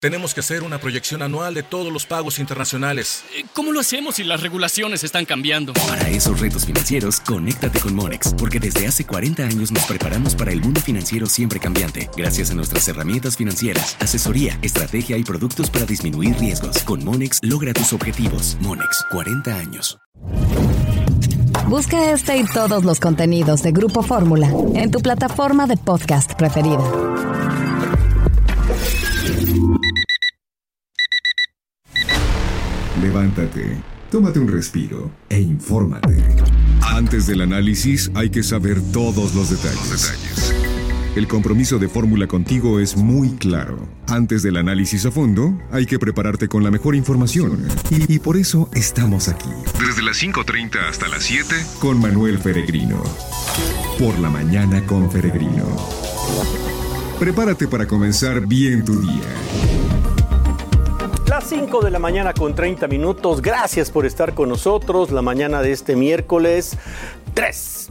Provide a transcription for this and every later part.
Tenemos que hacer una proyección anual de todos los pagos internacionales. ¿Cómo lo hacemos si las regulaciones están cambiando? Para esos retos financieros, conéctate con Monex, porque desde hace 40 años nos preparamos para el mundo financiero siempre cambiante. Gracias a nuestras herramientas financieras, asesoría, estrategia y productos para disminuir riesgos. Con Monex, logra tus objetivos. Monex, 40 años. Busca este y todos los contenidos de Grupo Fórmula en tu plataforma de podcast preferida. Levántate, tómate un respiro e infórmate. Antes del análisis hay que saber todos los detalles. El compromiso de Fórmula contigo es muy claro. Antes del análisis a fondo, hay que prepararte con la mejor información. Y por eso estamos aquí. Desde las 5:30 hasta las 7, con Manuel Feregrino. Por la mañana con Feregrino. Prepárate para comenzar bien tu día. Las 5 de la mañana con 30 minutos. Gracias por estar con nosotros la mañana de este miércoles 3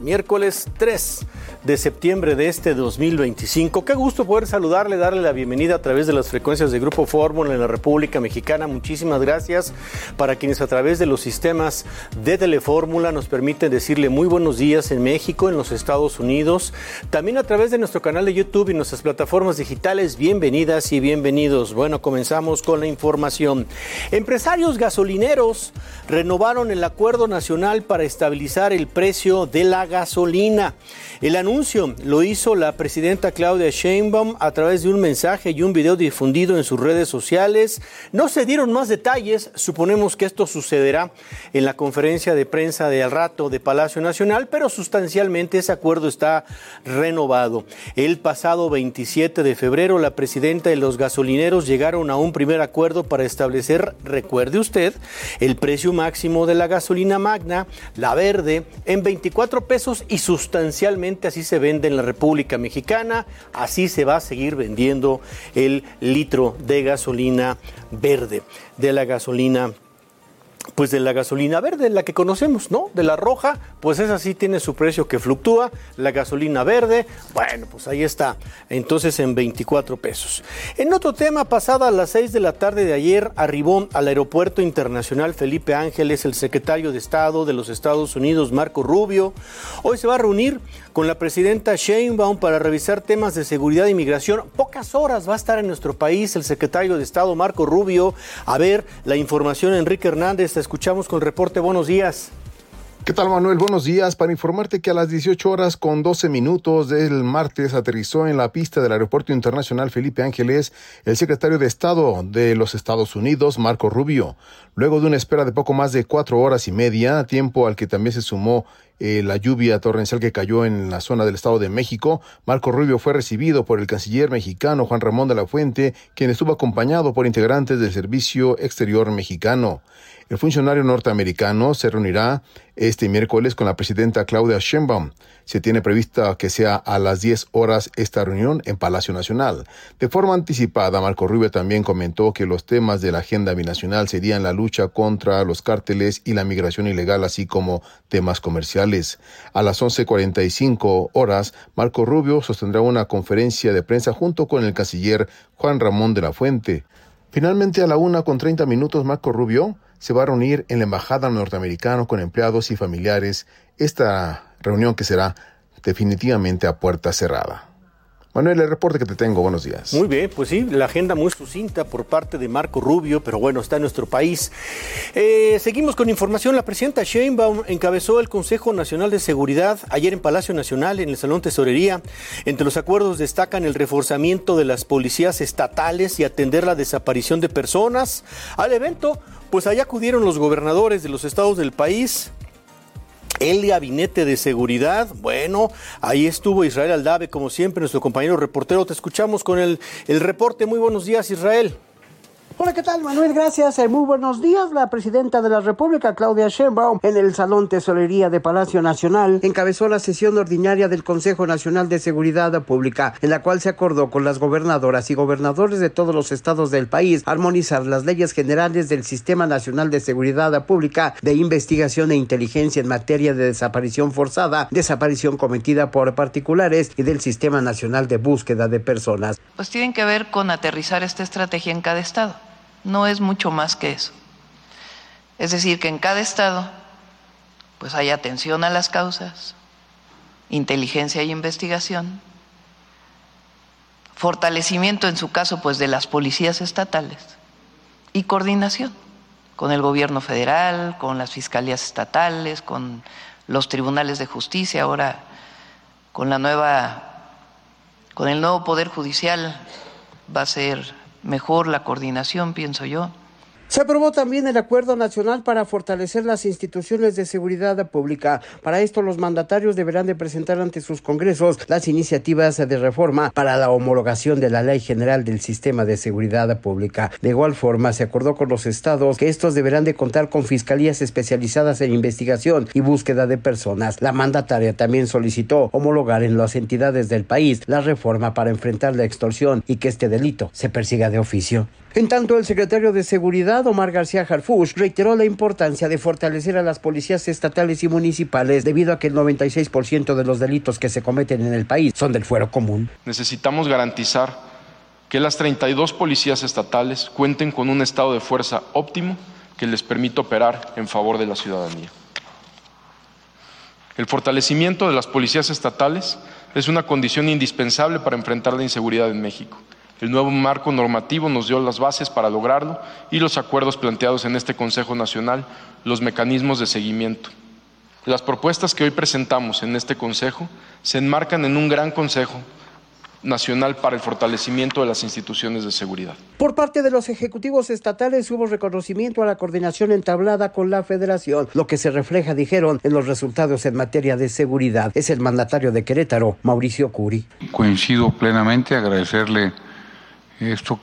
de septiembre de este 2025. Qué gusto poder saludarle, darle la bienvenida a través de las frecuencias de Grupo Fórmula en la República Mexicana. Muchísimas gracias para quienes a través de los sistemas de Telefórmula nos permiten decirle muy buenos días en México, en los Estados Unidos. También a través de nuestro canal de YouTube y nuestras plataformas digitales. Bienvenidas y bienvenidos. Bueno, comenzamos con la información. Empresarios gasolineros renovaron el acuerdo nacional para estabilizar el precio de la gasolina. El anuncio lo hizo la presidenta Claudia Sheinbaum a través de un mensaje y un video difundido en sus redes sociales. No se dieron más detalles, suponemos que esto sucederá en la conferencia de prensa de al rato de Palacio Nacional, pero sustancialmente ese acuerdo está renovado. El pasado 27 de febrero, la presidenta y los gasolineros llegaron a un primer acuerdo para establecer, recuerde usted, el precio máximo de la gasolina magna, la verde, en 24 pesos y sustancialmente así se vende en la República Mexicana, así se va a seguir vendiendo el litro de gasolina verde, de la gasolina verde, la que conocemos, ¿no? De la roja, pues esa sí tiene su precio que fluctúa. La gasolina verde, bueno, pues ahí está. Entonces en 24 pesos. En otro tema, pasada a las 6 de la tarde de ayer, arribó al Aeropuerto Internacional Felipe Ángeles el secretario de Estado de los Estados Unidos, Marco Rubio. Hoy se va a reunir con la presidenta Sheinbaum para revisar temas de seguridad e inmigración. Pocas horas va a estar en nuestro país el secretario de Estado, Marco Rubio. A ver, la información, Enrique Hernández. Te escuchamos con el reporte. Buenos días. ¿Qué tal, Manuel? Buenos días. Para informarte que a las 18 horas con 12 minutos del martes aterrizó en la pista del Aeropuerto Internacional Felipe Ángeles el secretario de Estado de los Estados Unidos, Marco Rubio. Luego de una espera de poco más de 4 horas y media, tiempo al que también se sumó la lluvia torrencial que cayó en la zona del Estado de México, Marco Rubio fue recibido por el canciller mexicano Juan Ramón de la Fuente, quien estuvo acompañado por integrantes del Servicio Exterior mexicano. El funcionario norteamericano se reunirá este miércoles con la presidenta Claudia Sheinbaum. Se tiene prevista que sea a las 10 horas esta reunión en Palacio Nacional. De forma anticipada, Marco Rubio también comentó que los temas de la agenda binacional serían la lucha contra los cárteles y la migración ilegal, así como temas comerciales. A las 11:45 horas, Marco Rubio sostendrá una conferencia de prensa junto con el canciller Juan Ramón de la Fuente. Finalmente, a la 1:30, Marco Rubio se va a reunir en la Embajada norteamericana con empleados y familiares. Esta reunión que será definitivamente a puerta cerrada. Manuel, el reporte que te tengo, buenos días. Muy bien, pues sí, la agenda muy sucinta por parte de Marco Rubio, pero bueno, está en nuestro país. Seguimos con información. La presidenta Sheinbaum encabezó el Consejo Nacional de Seguridad ayer en Palacio Nacional, en el Salón Tesorería. Entre los acuerdos destacan el reforzamiento de las policías estatales y atender la desaparición de personas. Al evento, pues allá acudieron los gobernadores de los estados del país. El gabinete de seguridad, bueno, ahí estuvo Israel Aldave, como siempre, nuestro compañero reportero. Te escuchamos con el reporte. Muy buenos días, Israel. Hola, ¿qué tal, Manuel? Gracias. Muy buenos días. La presidenta de la República, Claudia Sheinbaum, en el Salón Tesorería de Palacio Nacional, encabezó la sesión ordinaria del Consejo Nacional de Seguridad Pública, en la cual se acordó con las gobernadoras y gobernadores de todos los estados del país armonizar las leyes generales del Sistema Nacional de Seguridad Pública, de investigación e inteligencia en materia de desaparición forzada, desaparición cometida por particulares y del Sistema Nacional de Búsqueda de Personas. Pues tienen que ver con aterrizar esta estrategia en cada estado. No es mucho más que eso. Es decir, que en cada estado pues hay atención a las causas, inteligencia y investigación, fortalecimiento en su caso pues de las policías estatales y coordinación con el gobierno federal, con las fiscalías estatales, con los tribunales de justicia, ahora con el nuevo Poder Judicial va a ser mejor la coordinación, pienso yo. Se aprobó también el Acuerdo Nacional para fortalecer las instituciones de seguridad pública. Para esto, los mandatarios deberán de presentar ante sus congresos las iniciativas de reforma para la homologación de la Ley General del Sistema de Seguridad Pública. De igual forma, se acordó con los estados que estos deberán de contar con fiscalías especializadas en investigación y búsqueda de personas. La mandataria también solicitó homologar en las entidades del país la reforma para enfrentar la extorsión y que este delito se persiga de oficio. En tanto, el secretario de Seguridad, Omar García Harfuch, reiteró la importancia de fortalecer a las policías estatales y municipales debido a que el 96% de los delitos que se cometen en el país son del fuero común. Necesitamos garantizar que las 32 policías estatales cuenten con un estado de fuerza óptimo que les permita operar en favor de la ciudadanía. El fortalecimiento de las policías estatales es una condición indispensable para enfrentar la inseguridad en México. El nuevo marco normativo nos dio las bases para lograrlo y los acuerdos planteados en este Consejo Nacional, los mecanismos de seguimiento. Las propuestas que hoy presentamos en este Consejo se enmarcan en un gran Consejo Nacional para el fortalecimiento de las instituciones de seguridad. Por parte de los ejecutivos estatales hubo reconocimiento a la coordinación entablada con la Federación, lo que se refleja, dijeron, en los resultados en materia de seguridad. Es el mandatario de Querétaro, Mauricio Curi. Coincido plenamente, agradecerle esto,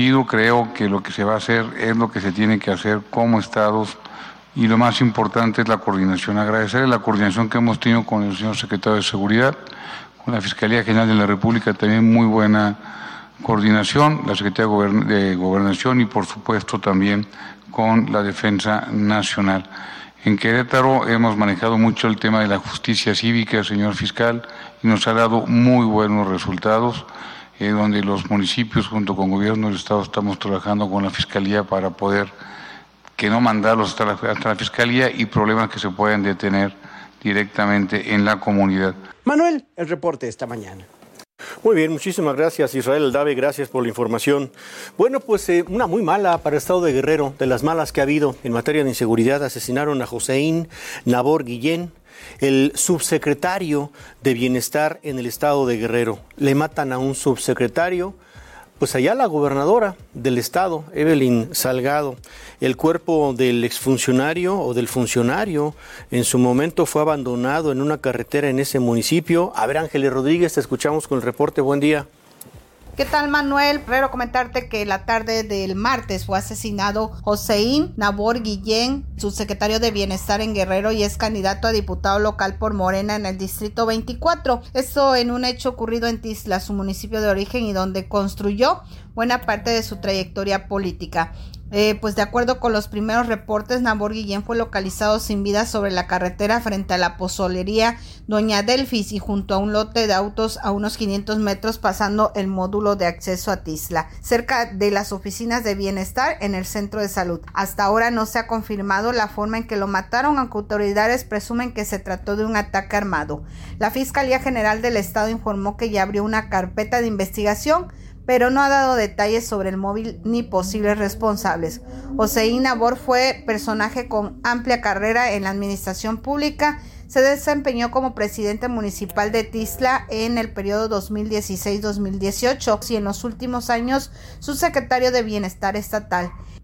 creo que lo que se va a hacer es lo que se tiene que hacer como estados y lo más importante es la coordinación. Agradecerle la coordinación que hemos tenido con el señor secretario de Seguridad, con la Fiscalía General de la República, también muy buena coordinación, la Secretaría de Gobernación y por supuesto también con la Defensa Nacional. En Querétaro hemos manejado mucho el tema de la justicia cívica, señor fiscal, y nos ha dado muy buenos resultados. Donde los municipios junto con gobierno del estado estamos trabajando con la fiscalía para poder que no mandarlos hasta la fiscalía y problemas que se puedan detener directamente en la comunidad. Manuel, el reporte esta mañana. Muy bien, muchísimas gracias, Israel Aldave, gracias por la información. Bueno, pues una muy mala para el estado de Guerrero, de las malas que ha habido en materia de inseguridad. Asesinaron a Joséín Nabor Guillén, el subsecretario de Bienestar en el estado de Guerrero. Le matan a un subsecretario, pues allá la gobernadora del estado, Evelyn Salgado. El cuerpo del exfuncionario o del funcionario en su momento fue abandonado en una carretera en ese municipio. A ver, Ángeles Rodríguez, te escuchamos con el reporte. Buen día. ¿Qué tal, Manuel? Primero comentarte que la tarde del martes fue asesinado Joséín Nabor Guillén, subsecretario de Bienestar en Guerrero y es candidato a diputado local por Morena en el Distrito 24. Esto en un hecho ocurrido en Tizla, su municipio de origen y donde construyó buena parte de su trayectoria política. Pues de acuerdo con los primeros reportes, Nabor Guillén fue localizado sin vida sobre la carretera frente a la pozolería Doña Delfis y junto a un lote de autos a unos 500 metros pasando el módulo de acceso a Tizla, cerca de las oficinas de bienestar en el centro de salud. Hasta ahora no se ha confirmado la forma en que lo mataron, aunque autoridades presumen que se trató de un ataque armado. La Fiscalía General del Estado informó que ya abrió una carpeta de investigación, pero no ha dado detalles sobre el móvil ni posibles responsables. Joséín Nabor fue personaje con amplia carrera en la administración pública. Se desempeñó como presidente municipal de Tizla en el periodo 2016-2018 y en los últimos años subsecretario de Bienestar Estatal.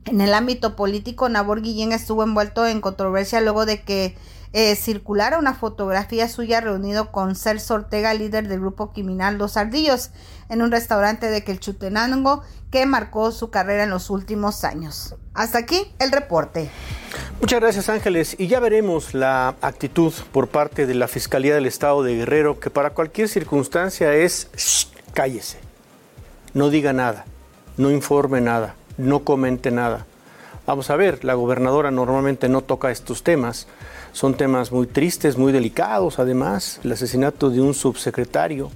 En el ámbito político, Nabor Guillén estuvo envuelto en controversia luego de que circulara una fotografía suya reunido con Celso Ortega, líder del grupo criminal Los Ardillos, en un restaurante de Quetzaltenango que marcó su carrera en los últimos años. Hasta aquí el reporte. Muchas gracias, Ángeles. Y ya veremos la actitud por parte de la Fiscalía del Estado de Guerrero, que para cualquier circunstancia es cállese, no diga nada, no informe nada, no comente nada. Vamos a ver, la gobernadora normalmente no toca estos temas. Son temas muy tristes, muy delicados, además, el asesinato de un subsecretario,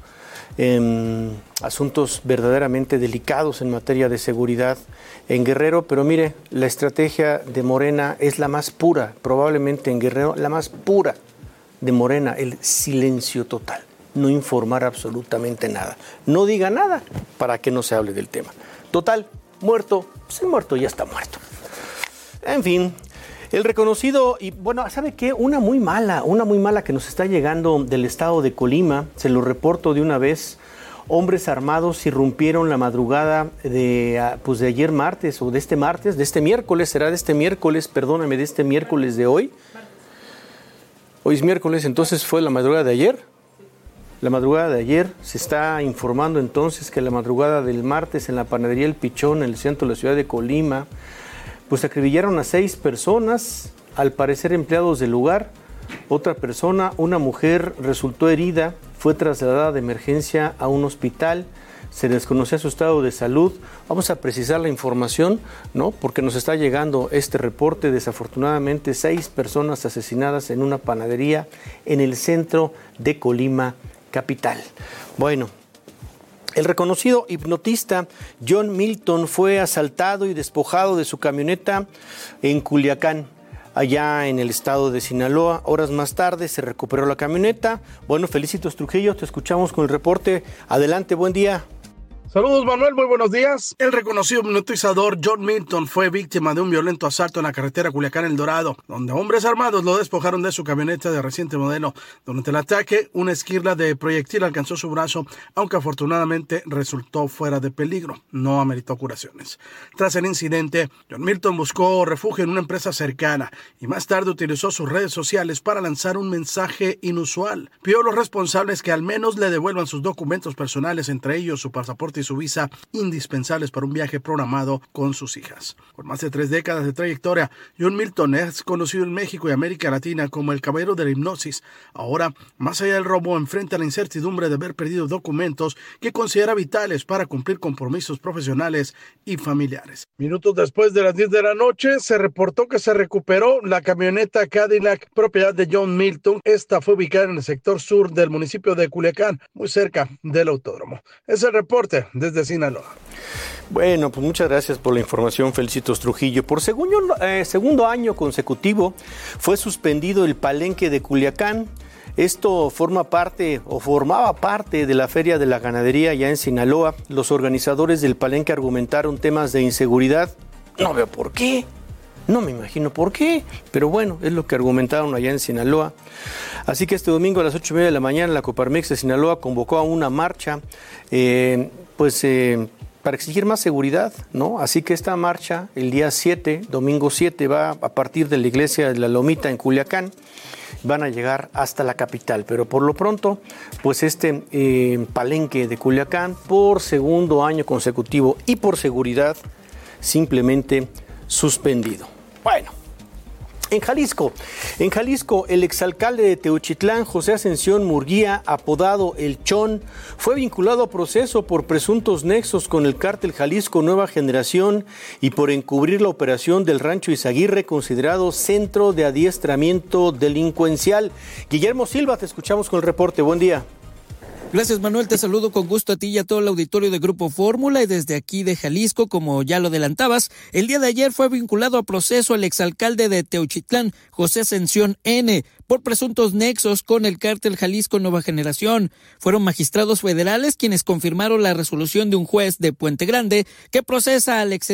asuntos verdaderamente delicados en materia de seguridad en Guerrero, pero mire, la estrategia de Morena es la más pura, probablemente en Guerrero, la más pura de Morena, el silencio total, no informar absolutamente nada, no diga nada para que no se hable del tema. Total, muerto, pues el muerto ya está muerto. En fin. El reconocido, y bueno, ¿sabe qué? Una muy mala que nos está llegando del estado de Colima, se lo reporto de una vez. Hombres armados irrumpieron la madrugada de ayer martes, o de este miércoles, de este miércoles de hoy. Hoy es miércoles, entonces fue la madrugada de ayer. La madrugada de ayer, se está informando entonces que la madrugada del martes en la panadería El Pichón, en el centro de la ciudad de Colima, pues acribillaron a 6 personas, al parecer empleados del lugar. Otra persona, una mujer, resultó herida, fue trasladada de emergencia a un hospital. Se desconocía su estado de salud. Vamos a precisar la información, ¿no? Porque nos está llegando este reporte. Desafortunadamente, 6 personas asesinadas en una panadería en el centro de Colima, capital. Bueno. El reconocido hipnotista John Milton fue asaltado y despojado de su camioneta en Culiacán, allá en el estado de Sinaloa. Horas más tarde se recuperó la camioneta. Bueno, Felicitos Trujillo, te escuchamos con el reporte. Adelante, buen día. Saludos, Manuel, muy buenos días. El reconocido hipnotizador John Milton fue víctima de un violento asalto en la carretera Culiacán-El Dorado, donde hombres armados lo despojaron de su camioneta de reciente modelo. Durante el ataque, una esquirla de proyectil alcanzó su brazo, aunque afortunadamente resultó fuera de peligro. No ameritó curaciones. Tras el incidente, John Milton buscó refugio en una empresa cercana y más tarde utilizó sus redes sociales para lanzar un mensaje inusual. Pidió a los responsables que al menos le devuelvan sus documentos personales, entre ellos su pasaporte y su visa, indispensables para un viaje programado con sus hijas. Con más de 3 décadas de trayectoria, John Milton es conocido en México y América Latina como el caballero de la hipnosis. Ahora, más allá del robo, enfrenta la incertidumbre de haber perdido documentos que considera vitales para cumplir compromisos profesionales y familiares. Minutos después de las 10 de la noche, se reportó que se recuperó la camioneta Cadillac, propiedad de John Milton. Esta fue ubicada en el sector sur del municipio de Culiacán, muy cerca del autódromo. Es el reporte desde Sinaloa. Bueno, pues muchas gracias por la información, Felicitos Trujillo. Por segundo año consecutivo fue suspendido el palenque de Culiacán. Esto formaba parte de la Feria de la Ganadería ya en Sinaloa. Los organizadores del palenque argumentaron temas de inseguridad. No veo por qué. No me imagino por qué, pero bueno, es lo que argumentaron allá en Sinaloa. Así que este domingo a las 8:30 de la mañana la Coparmex de Sinaloa convocó a una marcha, para exigir más seguridad, ¿no? Así que esta marcha, el día 7, domingo 7, va a partir de la iglesia de la Lomita en Culiacán, van a llegar hasta la capital. Pero por lo pronto, pues palenque de Culiacán, por segundo año consecutivo y por seguridad, simplemente suspendido. Bueno, en Jalisco, el exalcalde de Teochitlán, José Ascensión Murguía, apodado El Chon, fue vinculado a proceso por presuntos nexos con el cártel Jalisco Nueva Generación y por encubrir la operación del Rancho Izaguirre, considerado centro de adiestramiento delincuencial. Guillermo Silva, te escuchamos con el reporte. Buen día. Gracias, Manuel, te saludo con gusto a ti y a todo el auditorio de Grupo Fórmula, y desde aquí de Jalisco, como ya lo adelantabas, el día de ayer fue vinculado a proceso el exalcalde de Teochitlán, José Ascensión N., por presuntos nexos con el cártel Jalisco Nueva Generación. Fueron magistrados federales quienes confirmaron la resolución de un juez de Puente Grande que procesa al exedil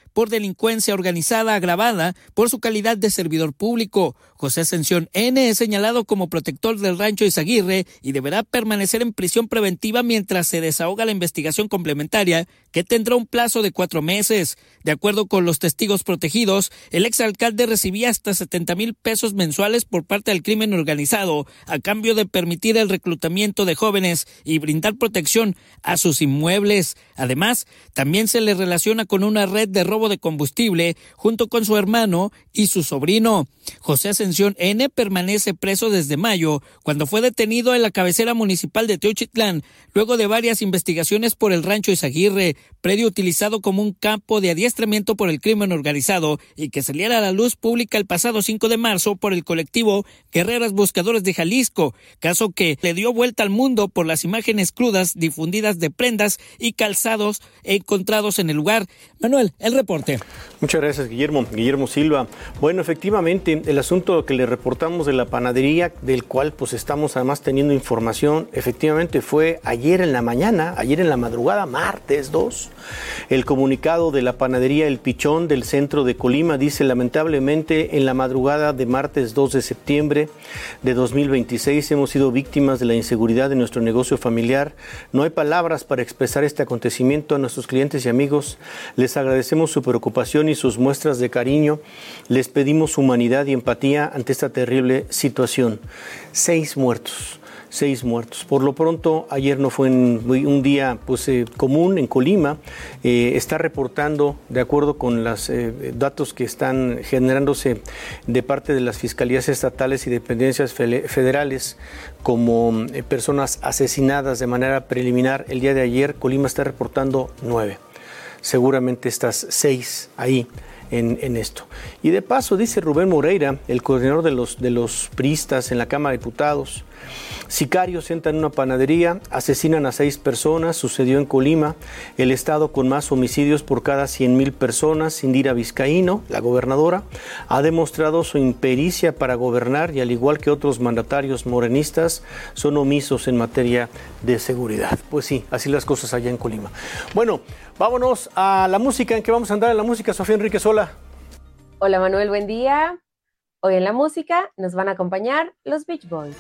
por delincuencia organizada agravada por su calidad de servidor público. José Ascensión N. es señalado como protector del rancho Izaguirre y deberá permanecer en prisión preventiva mientras se desahoga la investigación complementaria, que tendrá un plazo de 4 meses. De acuerdo con los testigos protegidos, el exalcalde recibía hasta 70,000 pesos mensuales por parte del crimen organizado a cambio de permitir el reclutamiento de jóvenes y brindar protección a sus inmuebles. Además, también se le relaciona con una red de robo de combustible junto con su hermano y su sobrino. José Ascensión N. permanece preso desde mayo, cuando fue detenido en la cabecera municipal de Teochitlán, luego de varias investigaciones por el rancho Izaguirre, predio utilizado como un campo de adiestramiento por el crimen organizado y que saliera a la luz pública el pasado 5 de marzo por el colectivo Guerreras Buscadores de Jalisco, caso que le dio vuelta al mundo por las imágenes crudas difundidas de prendas y calzados encontrados en el lugar. Manuel, el reporte. Muchas gracias, Guillermo Silva. Bueno, efectivamente, el asunto que le reportamos de la panadería, del cual pues estamos además teniendo información, efectivamente fue ayer en la madrugada, martes 2. El comunicado de la panadería El Pichón del centro de Colima dice: lamentablemente, en la madrugada de martes 2 de septiembre de 2026 hemos sido víctimas de la inseguridad de nuestro negocio familiar. No hay palabras para expresar este acontecimiento. A nuestros clientes y amigos les agradecemos su preocupación y sus muestras de cariño. Les pedimos humanidad y empatía ante esta terrible situación. 6 muertos. Por lo pronto, ayer no fue un día común en Colima. Está reportando, de acuerdo con los datos que están generándose de parte de las fiscalías estatales y dependencias federales, como personas asesinadas de manera preliminar. El día de ayer, Colima está reportando 9. Seguramente estas 6 ahí en esto. Y de paso, dice Rubén Moreira, el coordinador de los priistas en la Cámara de Diputados: sicarios entran en una panadería, asesinan a 6 personas, sucedió en Colima, el estado con más homicidios por cada 100,000 personas. Indira Vizcaíno, la gobernadora, ha demostrado su impericia para gobernar y, al igual que otros mandatarios morenistas, son omisos en materia de seguridad. Pues sí, así las cosas allá en Colima. Bueno, vámonos a la música. ¿En qué vamos a andar en la música? Sofía Enríquez, hola. Hola Manuel, buen día. Hoy en la música nos van a acompañar los Beach Boys.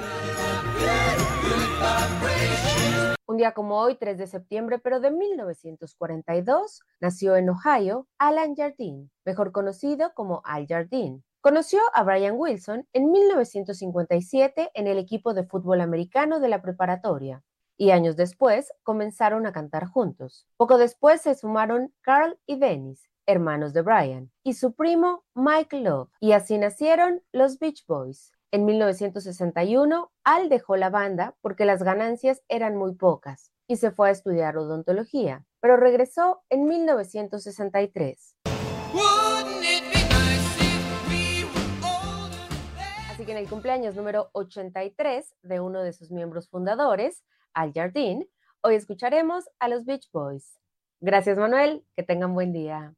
Un día como hoy, 3 de septiembre, pero de 1942, nació en Ohio Alan Jardine, mejor conocido como Al Jardine. Conoció a Brian Wilson en 1957 en el equipo de fútbol americano de la preparatoria, y años después comenzaron a cantar juntos. Poco después se sumaron Carl y Dennis, hermanos de Brian, y su primo Mike Love, y así nacieron los Beach Boys. En 1961, Al dejó la banda porque las ganancias eran muy pocas y se fue a estudiar odontología, pero regresó en 1963. Así que en el cumpleaños número 83 de uno de sus miembros fundadores, Al Jardine, hoy escucharemos a los Beach Boys. Gracias, Manuel, que tengan buen día.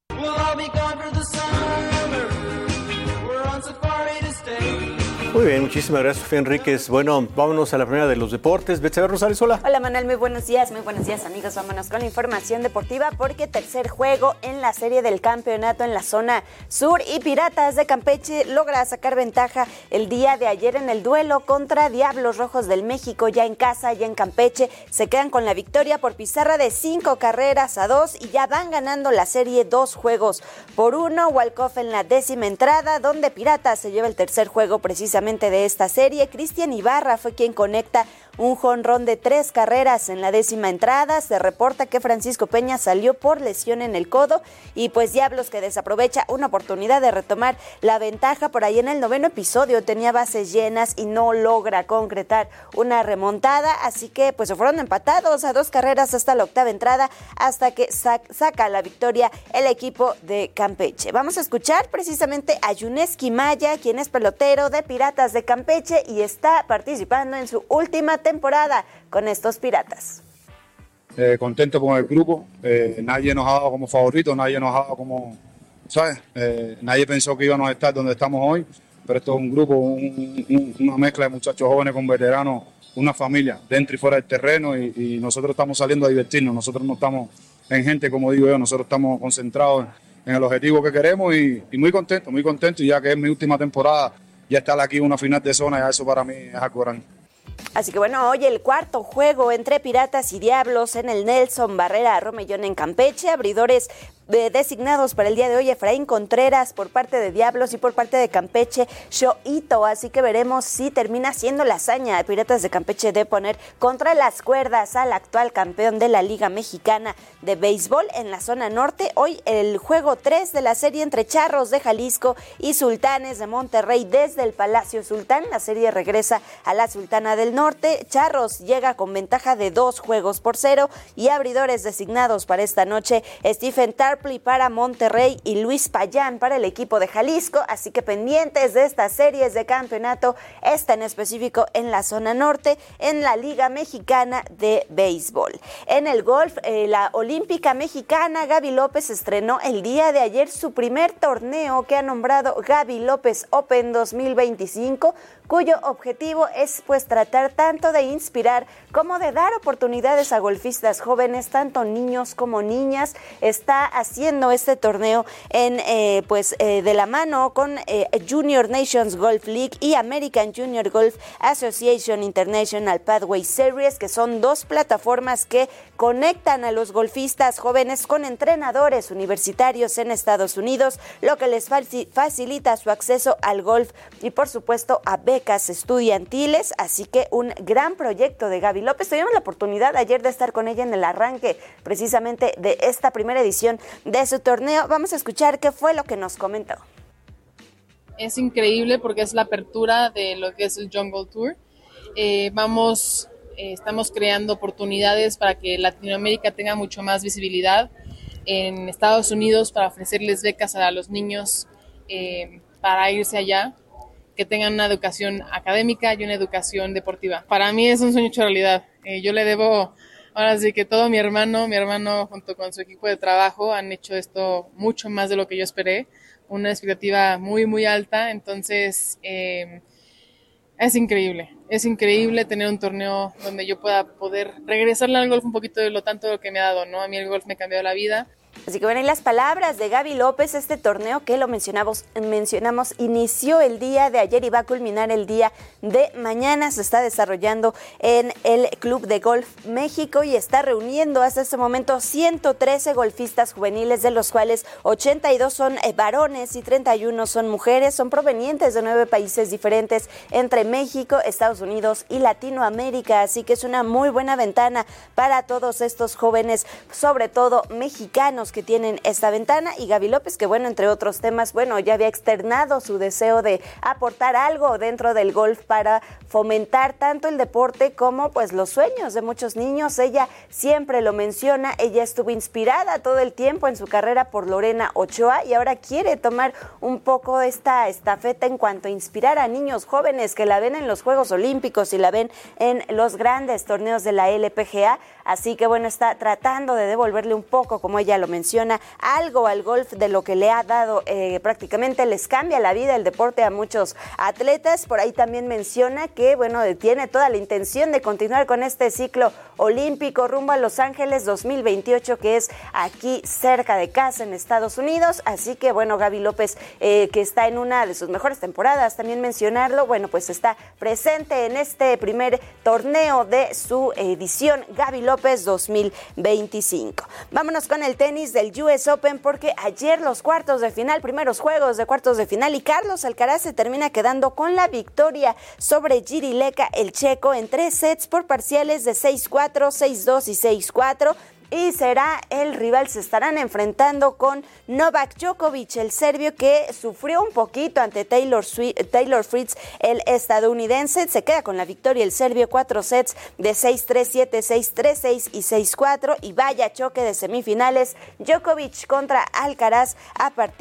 Muy bien, muchísimas gracias, Sofía Enríquez. Bueno, vámonos a la primera de los deportes. Betsabe Rosales, hola. Hola, Manuel, muy buenos días, amigos. Vámonos con la información deportiva porque tercer juego en la serie del campeonato en la zona sur y Piratas de Campeche logra sacar ventaja el día de ayer en el duelo contra Diablos Rojos del México, ya en casa, ya en Campeche. Se quedan con la victoria por pizarra de 5-2 y ya van ganando la serie 2-1. Walkoff en la 10ª entrada, donde Piratas se lleva el tercer juego precisamente de esta serie. Cristian Ibarra fue quien conecta un jonrón de 3 carreras en la 10ª entrada. Se reporta que Francisco Peña salió por lesión en el codo y pues Diablos, que desaprovecha una oportunidad de retomar la ventaja por ahí en el 9º episodio, tenía bases llenas y no logra concretar una remontada, así que pues se fueron empatados a 2 carreras hasta la 8ª entrada, hasta que saca la victoria el equipo de Campeche. Vamos a escuchar precisamente a Yuneski Maya, quien es pelotero de Piratas de Campeche y está participando en su última temporada con estos Piratas. Contento con el grupo, nadie nos ha dado como favorito, nadie nos ha dado como, ¿sabes? Nadie pensó que íbamos a estar donde estamos hoy, pero esto es un grupo, una mezcla de muchachos jóvenes con veteranos, una familia dentro y fuera del terreno y nosotros estamos saliendo a divertirnos, nosotros no estamos en gente, como digo yo, nosotros estamos concentrados en el objetivo que queremos y muy contento, y ya que es mi última temporada, ya estar aquí en una final de zona, ya eso para mí es algo grande. Así que bueno, hoy el cuarto juego entre Piratas y Diablos en el Nelson Barrera Romellón en Campeche. Abridores designados para el día de hoy: Efraín Contreras por parte de Diablos y por parte de Campeche, Shoito. Así que veremos si termina siendo la hazaña de Piratas de Campeche de poner contra las cuerdas al actual campeón de la Liga Mexicana de Béisbol en la zona norte. Hoy el juego 3 de la serie entre Charros de Jalisco y Sultanes de Monterrey desde el Palacio Sultán. La serie regresa a la Sultana del Norte. Charros llega con ventaja de 2-0 y abridores designados para esta noche: Stephen Tarpley para Monterrey y Luis Payán para el equipo de Jalisco. Así que pendientes de estas series de campeonato, esta en específico en la zona norte, en la Liga Mexicana de Béisbol. En el golf, la olímpica mexicana Gaby López estrenó el día de ayer su primer torneo que ha nombrado Gaby López Open 2025, cuyo objetivo es pues tratar tanto de inspirar como de dar oportunidades a golfistas jóvenes, tanto niños como niñas. Está haciendo este torneo de la mano con Junior Nations Golf League y American Junior Golf Association International Pathway Series, que son dos plataformas que conectan a los golfistas jóvenes con entrenadores universitarios en Estados Unidos, lo que les facilita su acceso al golf y por supuesto a becas estudiantiles. Así que un gran proyecto de Gaby López. Tuvimos la oportunidad ayer de estar con ella en el arranque precisamente de esta primera edición de su torneo. Vamos a escuchar qué fue lo que nos comentó. Es increíble porque es la apertura de lo que es el Jungle Tour. Estamos creando oportunidades para que Latinoamérica tenga mucho más visibilidad en Estados Unidos, para ofrecerles becas a los niños para irse allá, que tengan una educación académica y una educación deportiva. Para mí es un sueño hecho realidad. Yo le debo, ahora sí que todo mi hermano junto con su equipo de trabajo han hecho esto mucho más de lo que yo esperé, una expectativa muy, muy alta. Entonces es increíble tener un torneo donde yo pueda poder regresarle al golf un poquito de lo tanto que me ha dado, ¿no? A mí el golf me cambió la vida. Así que bueno, y las palabras de Gaby López, este torneo que lo mencionamos, inició el día de ayer y va a culminar el día de mañana. Se está desarrollando en el Club de Golf México y está reuniendo hasta este momento 113 golfistas juveniles, de los cuales 82 son varones y 31 son mujeres. Son provenientes de 9 países diferentes entre México, Estados Unidos y Latinoamérica. Así que es una muy buena ventana para todos estos jóvenes, sobre todo mexicanos, que tienen esta ventana. Y Gaby López, que bueno, entre otros temas, bueno, ya había externado su deseo de aportar algo dentro del golf para fomentar tanto el deporte como pues los sueños de muchos niños. Ella siempre lo menciona, ella estuvo inspirada todo el tiempo en su carrera por Lorena Ochoa y ahora quiere tomar un poco esta estafeta en cuanto a inspirar a niños jóvenes que la ven en los Juegos Olímpicos y la ven en los grandes torneos de la LPGA. Así que bueno, está tratando de devolverle un poco, como ella lo menciona, algo al golf de lo que le ha dado. Prácticamente les cambia la vida el deporte a muchos atletas. Por ahí también menciona que bueno, tiene toda la intención de continuar con este ciclo olímpico rumbo a Los Ángeles 2028, que es aquí cerca de casa en Estados Unidos. Así que bueno, Gaby López, que está en una de sus mejores temporadas, también mencionarlo, bueno, pues está presente en este primer torneo de su edición Gaby López 2025. Vámonos con el tenis del US Open, porque ayer los cuartos de final, primeros juegos de cuartos de final, y Carlos Alcaraz se termina quedando con la victoria sobre Jiri Leka, el checo, en 3 sets por parciales de 6-4, 6-2 y 6-4. Y será el rival, se estarán enfrentando con Novak Djokovic, el serbio, que sufrió un poquito ante Taylor Fritz, el estadounidense. Se queda con la victoria el serbio, 4 sets de 6-3, 7-6, 3-6 y 6-4. Y vaya choque de semifinales, Djokovic contra Alcaraz a partir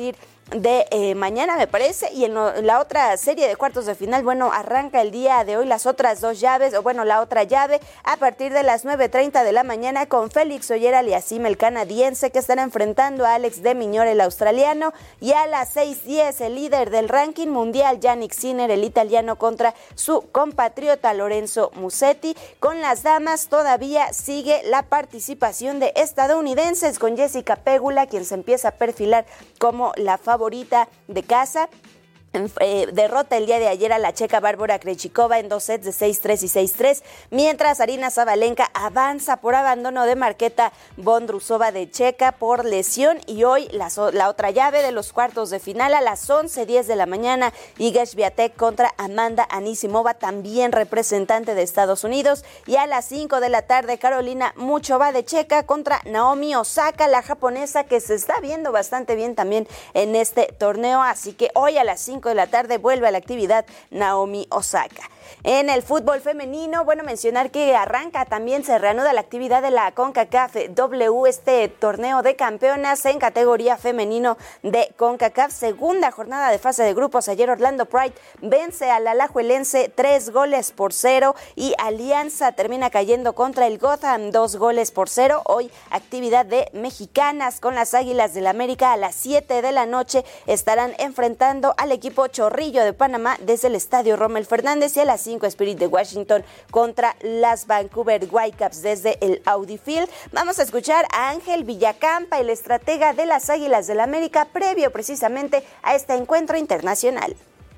de mañana, me parece, y en la otra serie de cuartos de final, bueno, arranca el día de hoy las otras dos llaves, o bueno, la otra llave a partir de las 9:30 de la mañana con Félix Auger-Aliassime, el canadiense, que estará enfrentando a Alex de Minaur, el australiano, y a las 6:10 el líder del ranking mundial, Jannik Sinner, el italiano, contra su compatriota Lorenzo Musetti. Con las damas todavía sigue la participación de estadounidenses con Jessica Pegula, quien se empieza a perfilar como la favorita de casa. Derrota el día de ayer a la checa Bárbara Krejcikova en 2 sets de 6-3 y 6-3, mientras Aryna Sabalenka avanza por abandono de Marketa Vondrousova de Checa por lesión. Y hoy la otra llave de los cuartos de final a las 11:10 de la mañana, Iga Swiatek contra Amanda Anisimova, también representante de Estados Unidos, y a las 5 de la tarde Karolina Muchova de Checa contra Naomi Osaka, la japonesa, que se está viendo bastante bien también en este torneo. Así que hoy a las 5 de la tarde vuelve a la actividad Naomi Osaka. En el fútbol femenino, bueno, mencionar que se reanuda la actividad de la CONCACAF W, este torneo de campeonas en categoría femenino de CONCACAF, segunda jornada de fase de grupos. Ayer Orlando Pride vence al Alajuelense 3-0 y Alianza termina cayendo contra el Gotham 2-0. Hoy actividad de mexicanas con las Águilas del América. A las 7 de la noche estarán enfrentando al equipo Chorrillo de Panamá desde el Estadio Rommel Fernández, y a las 5 Spirit de Washington contra las Vancouver Whitecaps desde el Audi Field. Vamos a escuchar a Ángel Villacampa, el estratega de las Águilas del América, previo precisamente a este encuentro internacional.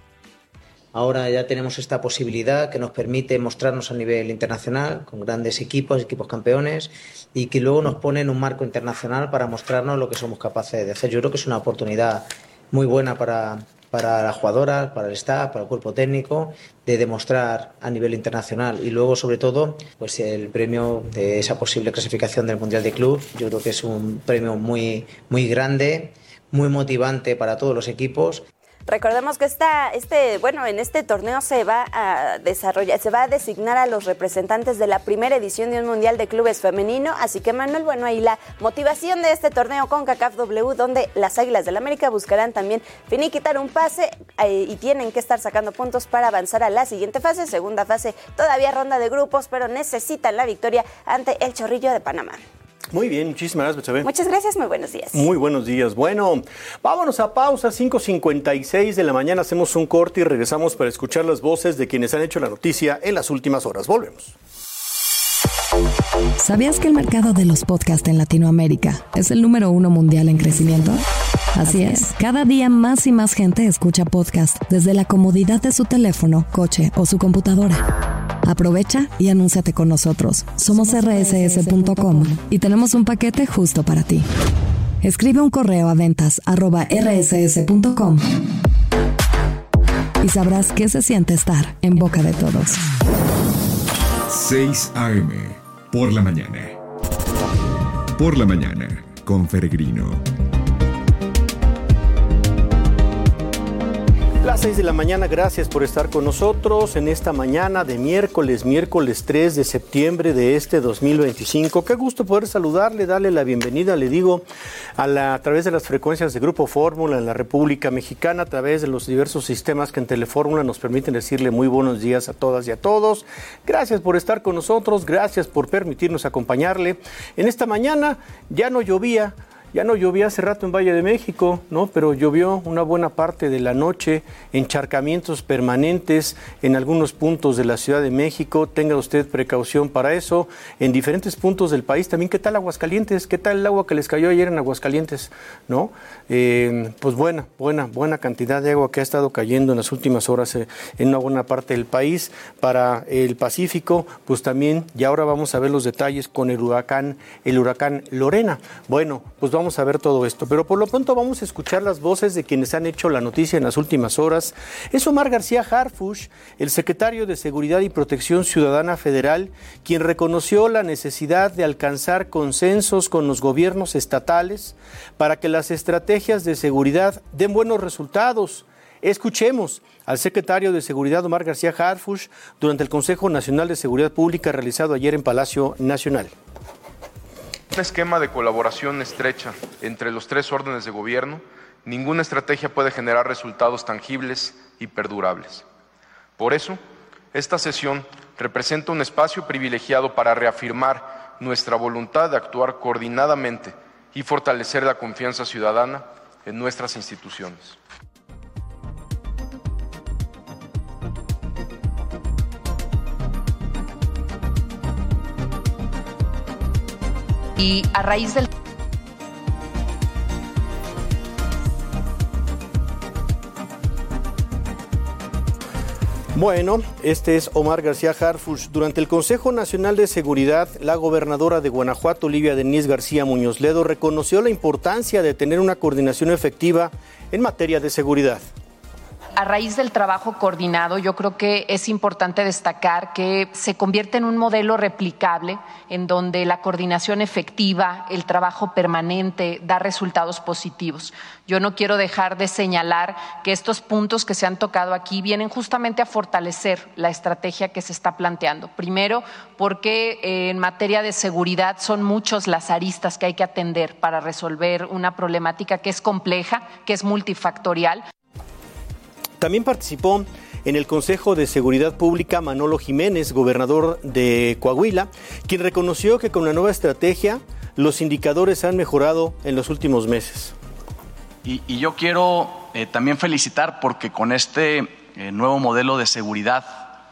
Ahora ya tenemos esta posibilidad que nos permite mostrarnos a nivel internacional con grandes equipos campeones, y que luego nos pone en un marco internacional para mostrarnos lo que somos capaces de hacer. Yo creo que es una oportunidad muy buena para las jugadoras, para el staff, para el cuerpo técnico, de demostrar a nivel internacional. Y luego, sobre todo, pues el premio de esa posible clasificación del Mundial de Club. Yo creo que es un premio muy, muy grande, muy motivante para todos los equipos. Recordemos que en este torneo se va a designar a los representantes de la primera edición de un Mundial de Clubes femenino. Así que, Manuel, bueno, ahí la motivación de este torneo CONCACAF W, donde las Águilas del América buscarán también finiquitar un pase y tienen que estar sacando puntos para avanzar a la siguiente fase, segunda fase, todavía ronda de grupos, pero necesitan la victoria ante el Chorrillo de Panamá. Muy bien, muchísimas gracias, Betsabe. Muchas gracias, muy buenos días. Muy buenos días. Bueno, vámonos a pausa, 5:56 de la mañana, hacemos un corte y regresamos para escuchar las voces de quienes han hecho la noticia en las últimas horas. Volvemos. ¿Sabías que el mercado de los podcasts en Latinoamérica es el número 1 mundial en crecimiento? Así es. Cada día más y más gente escucha podcast desde la comodidad de su teléfono, coche o su computadora. Aprovecha y anúnciate con nosotros. Somos rss.com y tenemos un paquete justo para ti. Escribe un correo a ventas@rss.com y sabrás qué se siente estar en boca de todos. 6 a.m. por la mañana. Por la mañana, con Peregrino. Las 6 de la mañana, gracias por estar con nosotros en esta mañana de miércoles 3 de septiembre de este 2025. Qué gusto poder saludarle, darle la bienvenida, le digo, a través de las frecuencias de Grupo Fórmula en la República Mexicana, a través de los diversos sistemas que en Telefórmula nos permiten decirle muy buenos días a todas y a todos. Gracias por estar con nosotros, gracias por permitirnos acompañarle. En esta mañana ya no llovía hace rato en Valle de México, ¿no? Pero llovió una buena parte de la noche, encharcamientos permanentes en algunos puntos de la Ciudad de México. Tenga usted precaución para eso. En diferentes puntos del país también. ¿Qué tal Aguascalientes? ¿Qué tal el agua que les cayó ayer en Aguascalientes? ¿No? Pues buena cantidad de agua que ha estado cayendo en las últimas horas en una buena parte del país. Para el Pacífico, pues también, y ahora vamos a ver los detalles con el huracán Lorena. Bueno, pues vamos a ver todo esto, pero por lo pronto vamos a escuchar las voces de quienes han hecho la noticia en las últimas horas. Es Omar García Harfuch, el secretario de Seguridad y Protección Ciudadana Federal, quien reconoció la necesidad de alcanzar consensos con los gobiernos estatales para que las estrategias de seguridad den buenos resultados. Escuchemos al secretario de Seguridad, Omar García Harfuch, durante el Consejo Nacional de Seguridad Pública realizado ayer en Palacio Nacional. Un esquema de colaboración estrecha entre los tres órdenes de gobierno ninguna estrategia puede generar resultados tangibles y perdurables. Por eso, esta sesión representa un espacio privilegiado para reafirmar nuestra voluntad de actuar coordinadamente y fortalecer la confianza ciudadana en nuestras instituciones. Y a raíz del... Bueno, este es Omar García Harfuch. Durante el Consejo Nacional de Seguridad, la gobernadora de Guanajuato, Olivia Denise García Muñoz Ledo, reconoció la importancia de tener una coordinación efectiva en materia de seguridad. A raíz del trabajo coordinado, yo creo que es importante destacar que se convierte en un modelo replicable en donde la coordinación efectiva, el trabajo permanente da resultados positivos. Yo no quiero dejar de señalar que estos puntos que se han tocado aquí vienen justamente a fortalecer la estrategia que se está planteando. Primero, porque en materia de seguridad son muchos las aristas que hay que atender para resolver una problemática que es compleja, que es multifactorial. También participó en el Consejo de Seguridad Pública Manolo Jiménez, gobernador de Coahuila, quien reconoció que con la nueva estrategia los indicadores han mejorado en los últimos meses. Y yo quiero también felicitar porque con este nuevo modelo de seguridad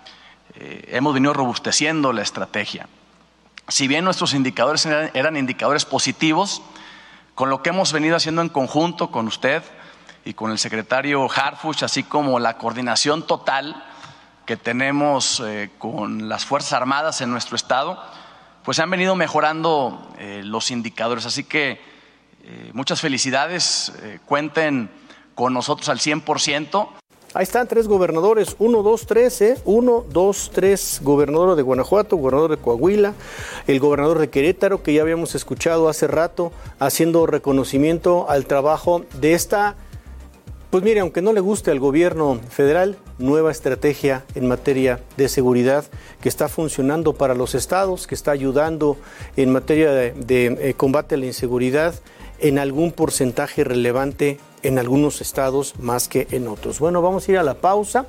hemos venido robusteciendo la estrategia. Si bien nuestros indicadores eran indicadores positivos, con lo que hemos venido haciendo en conjunto con usted y con el secretario Harfuch, así como la coordinación total que tenemos con las Fuerzas Armadas en nuestro estado, pues han venido mejorando los indicadores. Así que muchas felicidades, cuenten con nosotros al 100%. Ahí están 3 gobernadores, 1, 2, 3, 1, 2, 3, gobernador de Guanajuato, gobernador de Coahuila, el gobernador de Querétaro, que ya habíamos escuchado hace rato, haciendo reconocimiento al trabajo de esta... Pues mire, aunque no le guste al gobierno federal, nueva estrategia en materia de seguridad que está funcionando para los estados, que está ayudando en materia de combate a la inseguridad en algún porcentaje relevante en algunos estados más que en otros. Bueno, vamos a ir a la pausa.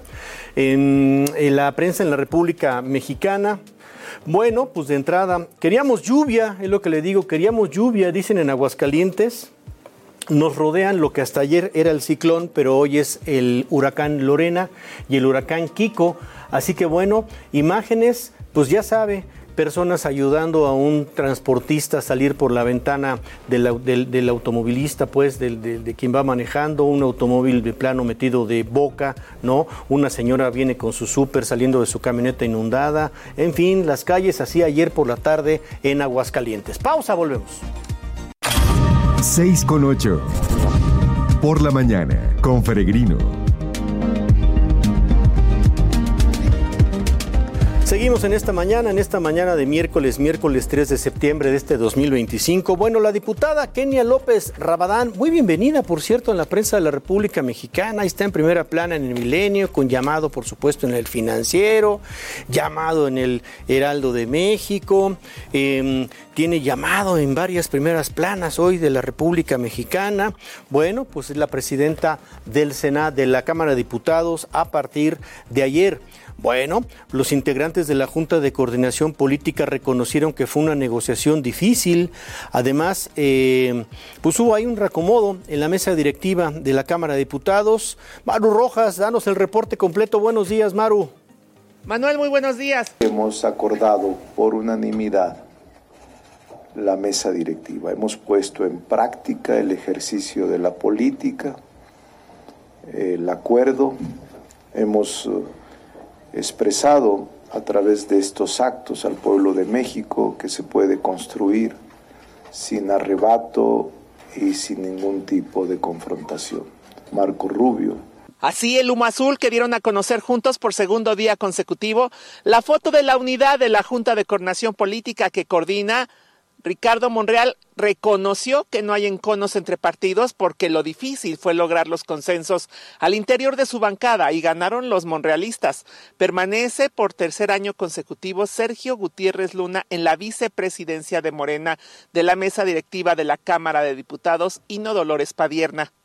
En la prensa en la República Mexicana, bueno, pues de entrada, queríamos lluvia, es lo que le digo, queríamos lluvia, dicen en Aguascalientes. Nos rodean lo que hasta ayer era el ciclón, pero hoy es el huracán Lorena y el huracán Kiko. Así que bueno, imágenes, pues ya sabe, personas ayudando a un transportista a salir por la ventana del automovilista, pues de quien va manejando, un automóvil de plano metido de boca, ¿no? Una señora viene con su súper saliendo de su camioneta inundada. En fin, las calles así ayer por la tarde en Aguascalientes. Pausa, volvemos. 6:08. Por la mañana, con Peregrino. Seguimos en esta mañana de miércoles 3 de septiembre de este 2025. Bueno, la diputada Kenia López Rabadán, muy bienvenida, por cierto, en la prensa de la República Mexicana. Ahí está en primera plana en el Milenio, con llamado, por supuesto, en el Financiero, llamado en el Heraldo de México, tiene llamado en varias primeras planas hoy de la República Mexicana. Bueno, pues es la presidenta del Senado, de la Cámara de Diputados, a partir de ayer. Bueno, los integrantes de la Junta de Coordinación Política reconocieron que fue una negociación difícil. Además, pues hubo ahí un reacomodo en la mesa directiva de la Cámara de Diputados. Maru Rojas, danos el reporte completo. Buenos días, Maru. Manuel, muy buenos días. Hemos acordado por unanimidad la mesa directiva. Hemos puesto en práctica el ejercicio de la política, el acuerdo. Hemos expresado a través de estos actos al pueblo de México que se puede construir sin arrebato y sin ningún tipo de confrontación. Marco Rubio. Así el humo azul que dieron a conocer juntos por segundo día consecutivo la foto de la unidad de la Junta de Coordinación Política que coordina. Ricardo Monreal reconoció que no hay enconos entre partidos porque lo difícil fue lograr los consensos al interior de su bancada y ganaron los monrealistas. Permanece por tercer año consecutivo Sergio Gutiérrez Luna en la vicepresidencia de Morena de la mesa directiva de la Cámara de Diputados y no Dolores Padierna.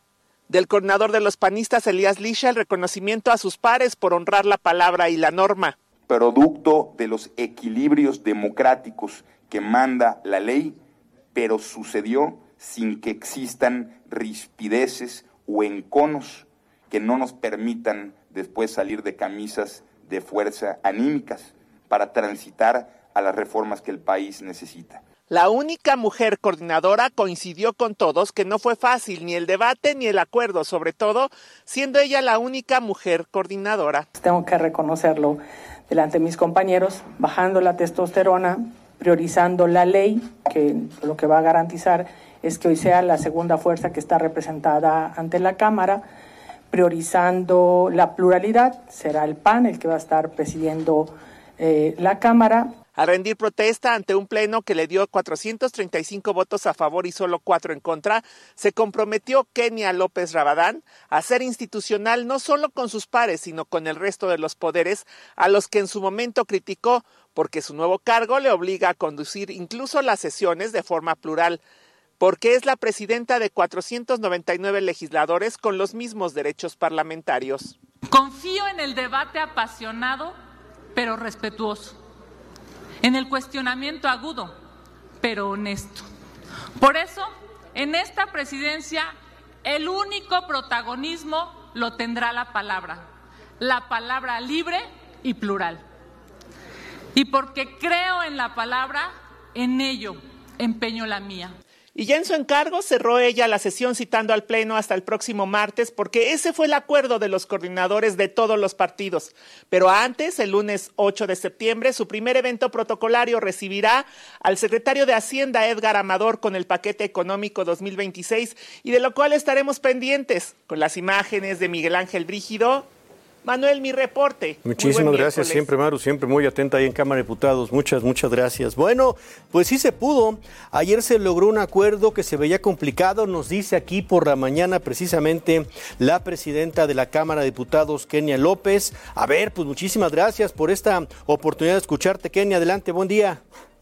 Del coordinador de los panistas, Elías Lisha, el reconocimiento a sus pares por honrar la palabra y la norma. Producto de los equilibrios democráticos que manda la ley, pero sucedió sin que existan rispideces o enconos que no nos permitan después salir de camisas de fuerza anímicas para transitar a las reformas que el país necesita. La única mujer coordinadora coincidió con todos que no fue fácil ni el debate ni el acuerdo, sobre todo siendo ella la única mujer coordinadora. Tengo que reconocerlo delante de mis compañeros, bajando la testosterona, priorizando la ley, que lo que va a garantizar es que hoy sea la segunda fuerza que está representada ante la Cámara, priorizando la pluralidad, será el PAN el que va a estar presidiendo la Cámara. A rendir protesta ante un pleno que le dio 435 votos a favor y solo 4 en contra, se comprometió Kenia López Rabadán a ser institucional no solo con sus pares, sino con el resto de los poderes, a los que en su momento criticó, porque su nuevo cargo le obliga a conducir incluso las sesiones de forma plural, porque es la presidenta de 499 legisladores con los mismos derechos parlamentarios. Confío en el debate apasionado, pero respetuoso. En el cuestionamiento agudo, pero honesto. Por eso, en esta presidencia, el único protagonismo lo tendrá la palabra libre y plural. Y porque creo en la palabra, en ello empeño la mía. Y ya en su encargo cerró ella la sesión citando al Pleno hasta el próximo martes, porque ese fue el acuerdo de los coordinadores de todos los partidos. Pero antes, el lunes 8 de septiembre, su primer evento protocolario recibirá al secretario de Hacienda, Edgar Amador, con el paquete económico 2026, y de lo cual estaremos pendientes con las imágenes de Miguel Ángel Brígido. Manuel, mi reporte. Muchísimas gracias, siempre Maru, siempre muy atenta ahí en Cámara de Diputados. Muchas gracias. Bueno, pues sí se pudo. Ayer se logró un acuerdo que se veía complicado, nos dice aquí por la mañana precisamente la presidenta de la Cámara de Diputados, Kenia López. A ver, pues muchísimas gracias por esta oportunidad de escucharte, Kenia. Adelante, buen día.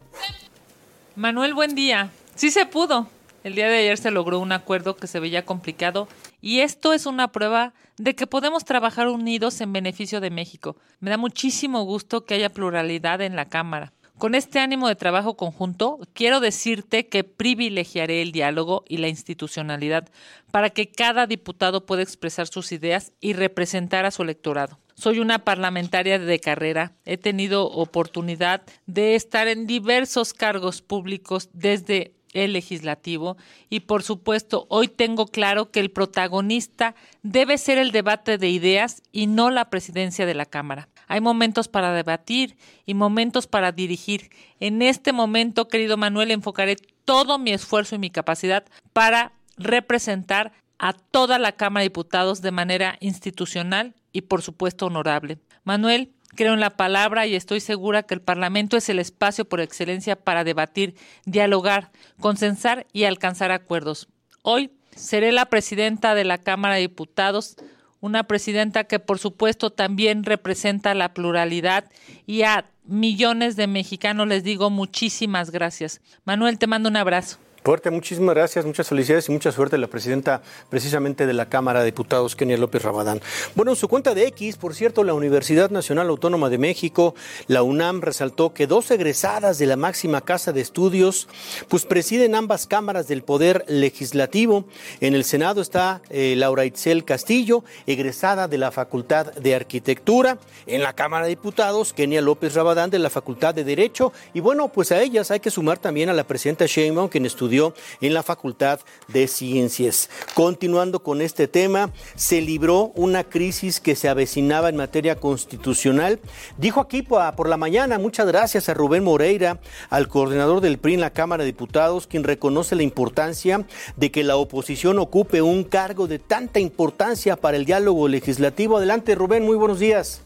Manuel, buen día. Sí se pudo. El día de ayer se logró un acuerdo que se veía complicado y esto es una prueba de que podemos trabajar unidos en beneficio de México. Me da muchísimo gusto que haya pluralidad en la Cámara. Con este ánimo de trabajo conjunto, quiero decirte que privilegiaré el diálogo y la institucionalidad para que cada diputado pueda expresar sus ideas y representar a su electorado. Soy una parlamentaria de carrera. He tenido oportunidad de estar en diversos cargos públicos desde el legislativo y por supuesto hoy tengo claro que el protagonista debe ser el debate de ideas y no la presidencia de la Cámara. Hay momentos para debatir y momentos para dirigir. En este momento, querido Manuel, enfocaré todo mi esfuerzo y mi capacidad para representar a toda la Cámara de Diputados de manera institucional y por supuesto honorable. Manuel, creo en la palabra y estoy segura que el Parlamento es el espacio por excelencia para debatir, dialogar, consensar y alcanzar acuerdos. Hoy seré la presidenta de la Cámara de Diputados, una presidenta que por supuesto también representa la pluralidad y a millones de mexicanos les digo muchísimas gracias. Manuel, te mando un abrazo. Fuerte, muchísimas gracias, muchas felicidades y mucha suerte a la presidenta precisamente de la Cámara de Diputados, Kenia López Rabadán. Bueno, en su cuenta de X, por cierto, la Universidad Nacional Autónoma de México, la UNAM, resaltó que 2 egresadas de la máxima casa de estudios, pues presiden ambas cámaras del Poder Legislativo. En el Senado está Laura Itzel Castillo, egresada de la Facultad de Arquitectura. En la Cámara de Diputados, Kenia López Rabadán de la Facultad de Derecho. Y bueno, pues a ellas hay que sumar también a la presidenta Sheinbaum, quien estudió en la Facultad de Ciencias. Continuando con este tema, se libró una crisis que se avecinaba en materia constitucional. Dijo aquí por la mañana, muchas gracias a Rubén Moreira, al coordinador del PRI en la Cámara de Diputados, quien reconoce la importancia de que la oposición ocupe un cargo de tanta importancia para el diálogo legislativo. Adelante, Rubén, muy buenos días.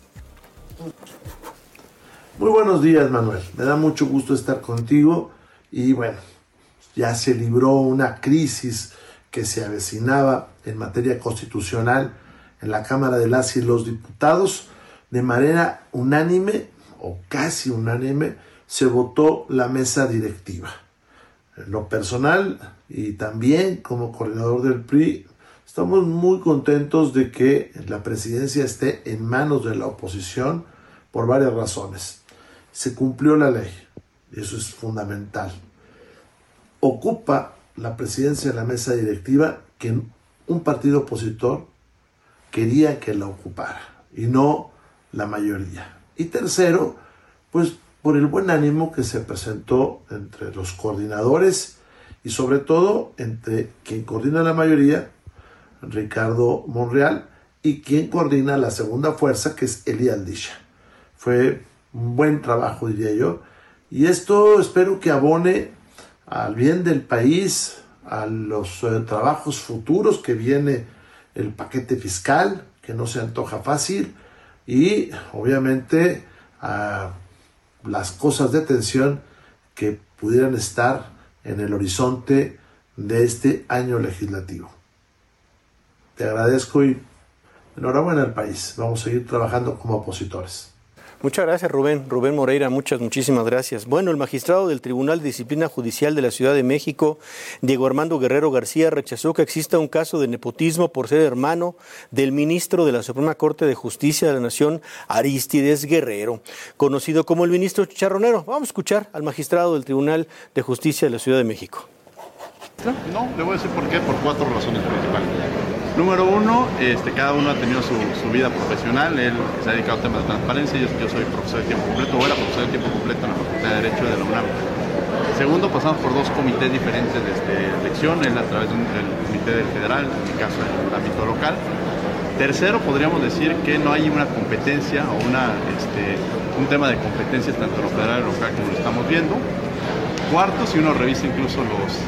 Muy buenos días, Manuel. Me da mucho gusto estar contigo y bueno, ya se libró una crisis que se avecinaba en materia constitucional en la Cámara de las y los Diputados. De manera unánime, o casi unánime, se votó la mesa directiva. En lo personal, y también como coordinador del PRI, Estamos muy contentos de que la presidencia esté en manos de la oposición por varias razones. Se cumplió la ley, y eso es fundamental. Ocupa la presidencia de la mesa directiva que un partido opositor quería que la ocupara y no la mayoría. Y tercero, pues por el buen ánimo que se presentó entre los coordinadores y sobre todo entre quien coordina la mayoría, Ricardo Monreal, y quien coordina la segunda fuerza, que es Eli Aldisha. Fue un buen trabajo, diría yo, y esto espero que abone al bien del país, a los trabajos futuros que viene el paquete fiscal, que no se antoja fácil, y obviamente a las cosas de tensión que pudieran estar en el horizonte de este año legislativo. Te agradezco y enhorabuena al país. Vamos a seguir trabajando como opositores. Muchas gracias, Rubén Moreira, muchísimas gracias. Bueno, el magistrado del Tribunal de Disciplina Judicial de la Ciudad de México, Diego Armando Guerrero García, rechazó que exista un caso de nepotismo por ser hermano del ministro de la Suprema Corte de Justicia de la Nación, Arístides Guerrero, conocido como el ministro chicharronero. Vamos a escuchar al magistrado del Tribunal de Justicia de la Ciudad de México. No, le voy a decir por qué, por 4 razones principales. Número 1, cada uno ha tenido su vida profesional, él se ha dedicado a temas de transparencia, yo soy profesor de tiempo completo, o era profesor de tiempo completo en la Facultad de Derecho de la UNAM. Segundo, pasamos por 2 comités diferentes de elección, él a través del comité del federal, en mi caso en el ámbito local. Tercero, podríamos decir que no hay una competencia o un tema de competencias tanto en lo federal y lo local como lo estamos viendo. Cuarto, si uno revisa incluso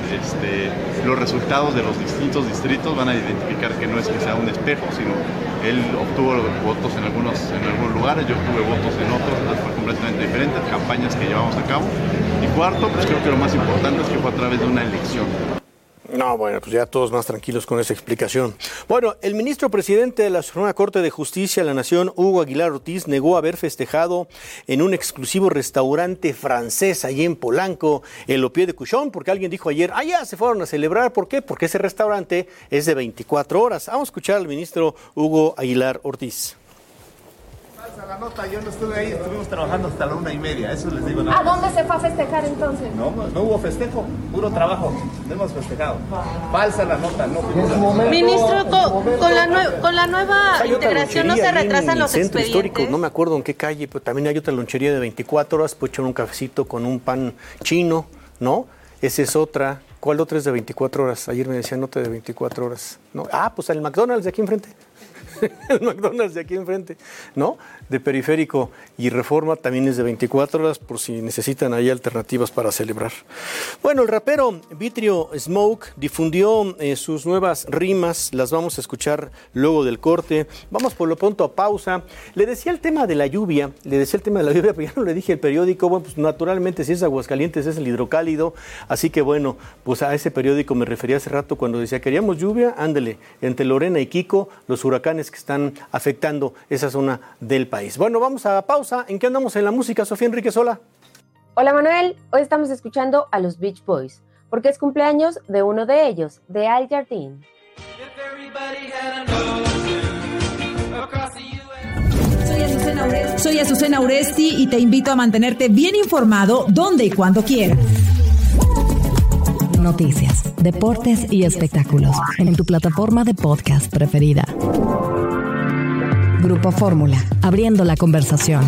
los resultados de los distintos distritos, van a identificar que no es que sea un espejo, sino él obtuvo votos en algunos lugares, yo obtuve votos en otros, fue completamente diferente, campañas que llevamos a cabo. Y cuarto, pues creo que lo más importante es que fue a través de una elección. No, bueno, pues ya todos más tranquilos con esa explicación. Bueno, el ministro presidente de la Suprema Corte de Justicia de la Nación, Hugo Aguilar Ortiz, negó haber festejado en un exclusivo restaurante francés allí en Polanco, el Au Pied de Cuchon, porque alguien dijo ayer, ya se fueron a celebrar. ¿Por qué? Porque ese restaurante es de 24 horas. Vamos a escuchar al ministro Hugo Aguilar Ortiz. La nota, yo no estuve ahí, estuvimos trabajando hasta la 1:30, eso les digo. ¿A dónde se fue a festejar entonces? No hubo festejo, puro trabajo, no hemos festejado. Falsa la nota, no. Ministro, con la nueva integración no se retrasan los centro expedientes. Histórico, no me acuerdo en qué calle, pero también hay otra lonchería de 24 horas, pues echar un cafecito con un pan chino, ¿no? Esa es otra. ¿Cuál otra es de 24 horas? Ayer me decían otra de 24 horas. ¿No? Pues el McDonald's de aquí enfrente. El McDonald's de aquí enfrente, ¿no? De Periférico y Reforma también es de 24 horas por si necesitan ahí alternativas para celebrar. Bueno, el rapero Vitrio Smoke difundió sus nuevas rimas, las vamos a escuchar luego del corte. Vamos por lo pronto a pausa. Le decía el tema de la lluvia, pero ya no le dije el periódico. Bueno, pues naturalmente si es Aguascalientes es el Hidrocálido, así que bueno, pues a ese periódico me refería hace rato cuando decía queríamos lluvia, ándele, entre Lorena y Kiko, los huracanes que están afectando esa zona del país. Bueno, vamos a pausa. ¿En qué andamos en la música, Sofía Enríquez? Hola. Hola Manuel, hoy estamos escuchando a los Beach Boys, porque es cumpleaños de uno de ellos, de Al Jardín. Soy Azucena Uresti y te invito a mantenerte bien informado donde y cuando quieras. Noticias, deportes y espectáculos en tu plataforma de podcast preferida. Grupo Fórmula, abriendo la conversación.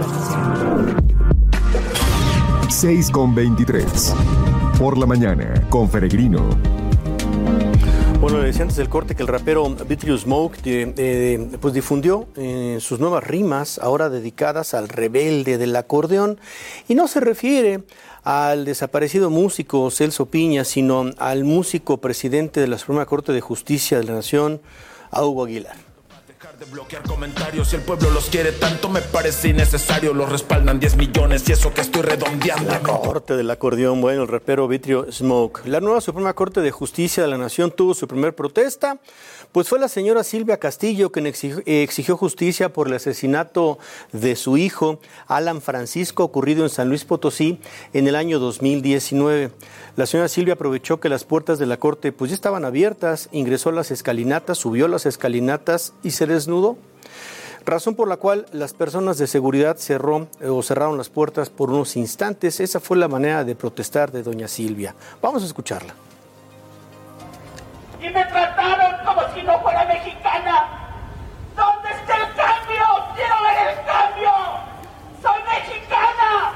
6:23. Por la mañana, con Peregrino. Bueno, le decía antes del corte que el rapero Vitrio Smoke pues difundió sus nuevas rimas, ahora dedicadas al rebelde del acordeón, y no se refiere al desaparecido músico Celso Piña, sino al músico presidente de la Suprema Corte de Justicia de la Nación, a Hugo Aguilar. De bloquear comentarios, si el pueblo los quiere tanto me parece innecesario, los respaldan 10 millones y eso que estoy redondeando. La corte del acordeón, bueno, el rapero Vitrio Smoke. La nueva Suprema Corte de Justicia de la Nación tuvo su primer protesta, pues fue la señora Silvia Castillo quien exigió justicia por el asesinato de su hijo, Alan Francisco, ocurrido en San Luis Potosí en el año 2019. La señora Silvia aprovechó que las puertas de la corte pues ya estaban abiertas, ingresó a las escalinatas, subió las escalinatas y se desnudó. Razón por la cual las personas de seguridad cerraron las puertas por unos instantes. Esa fue la manera de protestar de doña Silvia. Vamos a escucharla. Y me trataron como si no fuera mexicana. ¿Dónde está el cambio? ¡Quiero ver el cambio! ¡Soy mexicana!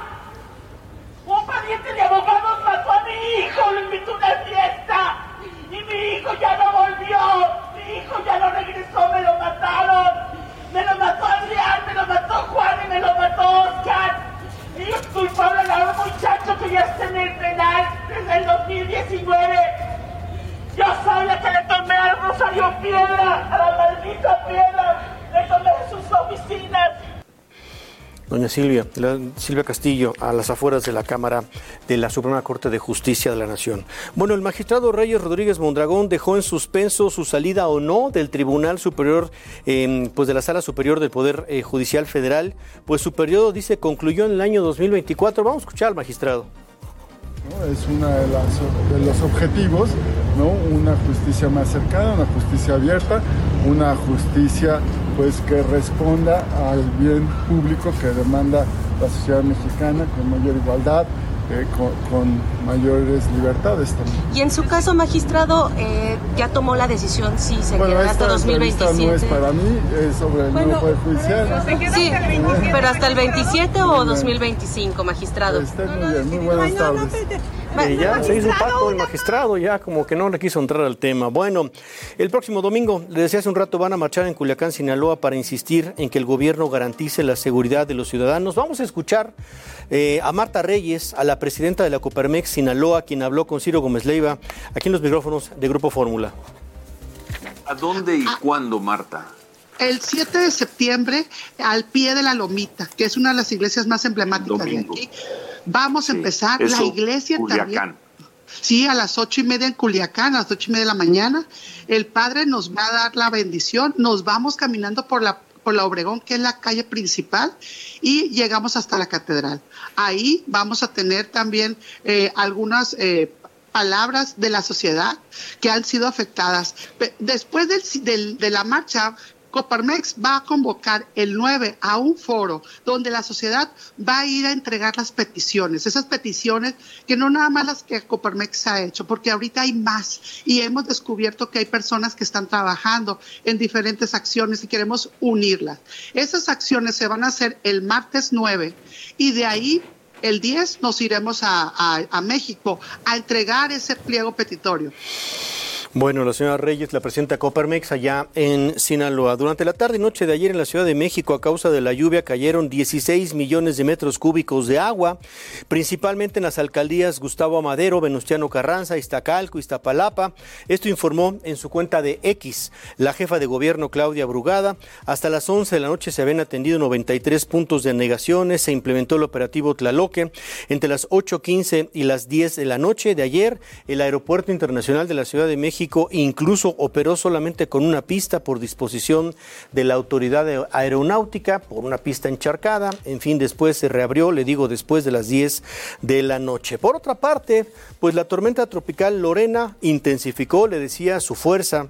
Un pariente de abogados mató a mi hijo, lo invitó a una fiesta. Y mi hijo ya no volvió. Mi hijo ya no regresó, me lo mataron. Me lo mató Adrián, me lo mató Juan y me lo mató Oscar. Y es culpable a un muchacho que ya está en el penal desde el 2019. Yo soy la que le tomé al Rosario Piedra, a la maldita Piedra. Le tomé de sus oficinas. Doña Silvia Castillo, a las afueras de la Cámara de la Suprema Corte de Justicia de la Nación. Bueno, el magistrado Reyes Rodríguez Mondragón dejó en suspenso su salida o no del Tribunal Superior, pues de la Sala Superior del Poder Judicial Federal, pues su periodo, dice, concluyó en el año 2024. Vamos a escuchar al magistrado. Es uno de los objetivos, ¿no? Una justicia más cercana, una justicia abierta, una justicia pues que responda al bien público que demanda la sociedad mexicana, con mayor igualdad, con mayores libertades también. Y en su caso, magistrado, ya tomó la decisión si se queda hasta 2027. No es para mí, es sobre el nuevo Poder Judicial. Sí, pero hasta el 27 o 2025, magistrado. Muy bien, muy buenas tardes. Ya se hizo pato el magistrado, ya como que no le quiso entrar al tema. Bueno, el próximo domingo, les decía hace un rato, van a marchar en Culiacán, Sinaloa, para insistir en que el gobierno garantice la seguridad de los ciudadanos. Vamos a escuchar a Marta Reyes, a la presidenta de la Coparmex Sinaloa, quien habló con Ciro Gómez Leiva, aquí en los micrófonos de Grupo Fórmula. ¿A dónde y cuándo, Marta? El 7 de septiembre, al pie de la Lomita, que es una de las iglesias más emblemáticas Domingo. de aquí. Vamos a empezar. La iglesia Culiacán. también. Sí, a las 8:30 en Culiacán, a las 8:30 de la mañana. El Padre nos va a dar la bendición. Nos vamos caminando por la Obregón, que es la calle principal, y llegamos hasta la catedral. Ahí vamos a tener también algunas palabras de la sociedad que han sido afectadas. Después de la marcha, Coparmex va a convocar el 9 a un foro donde la sociedad va a ir a entregar las peticiones, esas peticiones que no nada más las que Coparmex ha hecho, porque ahorita hay más y hemos descubierto que hay personas que están trabajando en diferentes acciones y queremos unirlas. Esas acciones se van a hacer el martes 9 y de ahí el 10 nos iremos a México a entregar ese pliego petitorio. Bueno, la señora Reyes, la presidenta Coparmex allá en Sinaloa. Durante la tarde y noche de ayer en la Ciudad de México, a causa de la lluvia, cayeron 16 millones de metros cúbicos de agua, principalmente en las alcaldías Gustavo Amadero, Venustiano Carranza, Iztacalco, Iztapalapa. Esto informó en su cuenta de X la jefa de gobierno Claudia Brugada. Hasta las 11 de la noche se habían atendido 93 puntos de anegaciones. Se implementó el operativo Tlaloque. Entre las 8:15 y las 10 de la noche de ayer, el Aeropuerto Internacional de la Ciudad de México incluso operó solamente con una pista por disposición de la autoridad aeronáutica, por una pista encharcada. En fin, después se reabrió, le digo, después de las 10 de la noche. Por otra parte, pues la tormenta tropical Lorena intensificó, le decía, su fuerza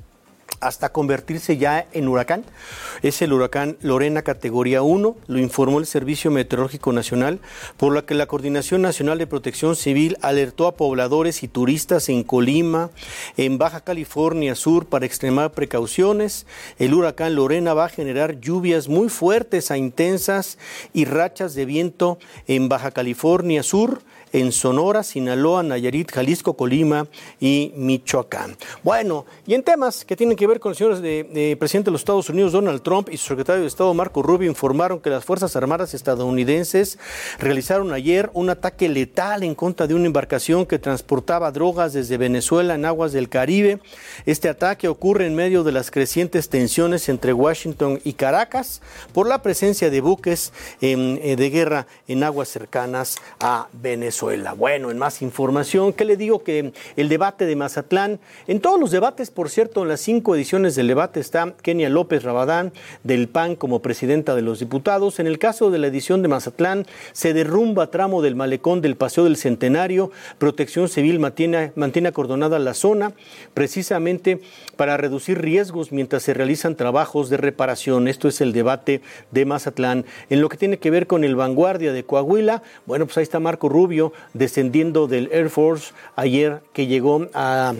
hasta convertirse ya en huracán. Es el huracán Lorena categoría 1, lo informó el Servicio Meteorológico Nacional, por lo que la Coordinación Nacional de Protección Civil alertó a pobladores y turistas en Colima, en Baja California Sur, para extremar precauciones. El huracán Lorena va a generar lluvias muy fuertes a intensas y rachas de viento en Baja California Sur, en Sonora, Sinaloa, Nayarit, Jalisco, Colima y Michoacán. Bueno, y en temas que tienen que ver con el señor presidente de los Estados Unidos, Donald Trump, y su secretario de Estado, Marco Rubio, informaron que las Fuerzas Armadas estadounidenses realizaron ayer un ataque letal en contra de una embarcación que transportaba drogas desde Venezuela en aguas del Caribe. Este ataque ocurre en medio de las crecientes tensiones entre Washington y Caracas por la presencia de buques de guerra en aguas cercanas a Venezuela. Bueno, en más información, ¿qué le digo? Que el debate de Mazatlán, en todos los debates, por cierto, en las 5 ediciones del debate está Kenia López Rabadán del PAN como presidenta de los diputados. En el caso de la edición de Mazatlán, se derrumba tramo del malecón del Paseo del Centenario. Protección Civil mantiene acordonada la zona precisamente para reducir riesgos mientras se realizan trabajos de reparación. Esto es el debate de Mazatlán. En lo que tiene que ver con el Vanguardia de Coahuila, bueno, pues ahí está Marco Rubio descendiendo del Air Force ayer, que llegó a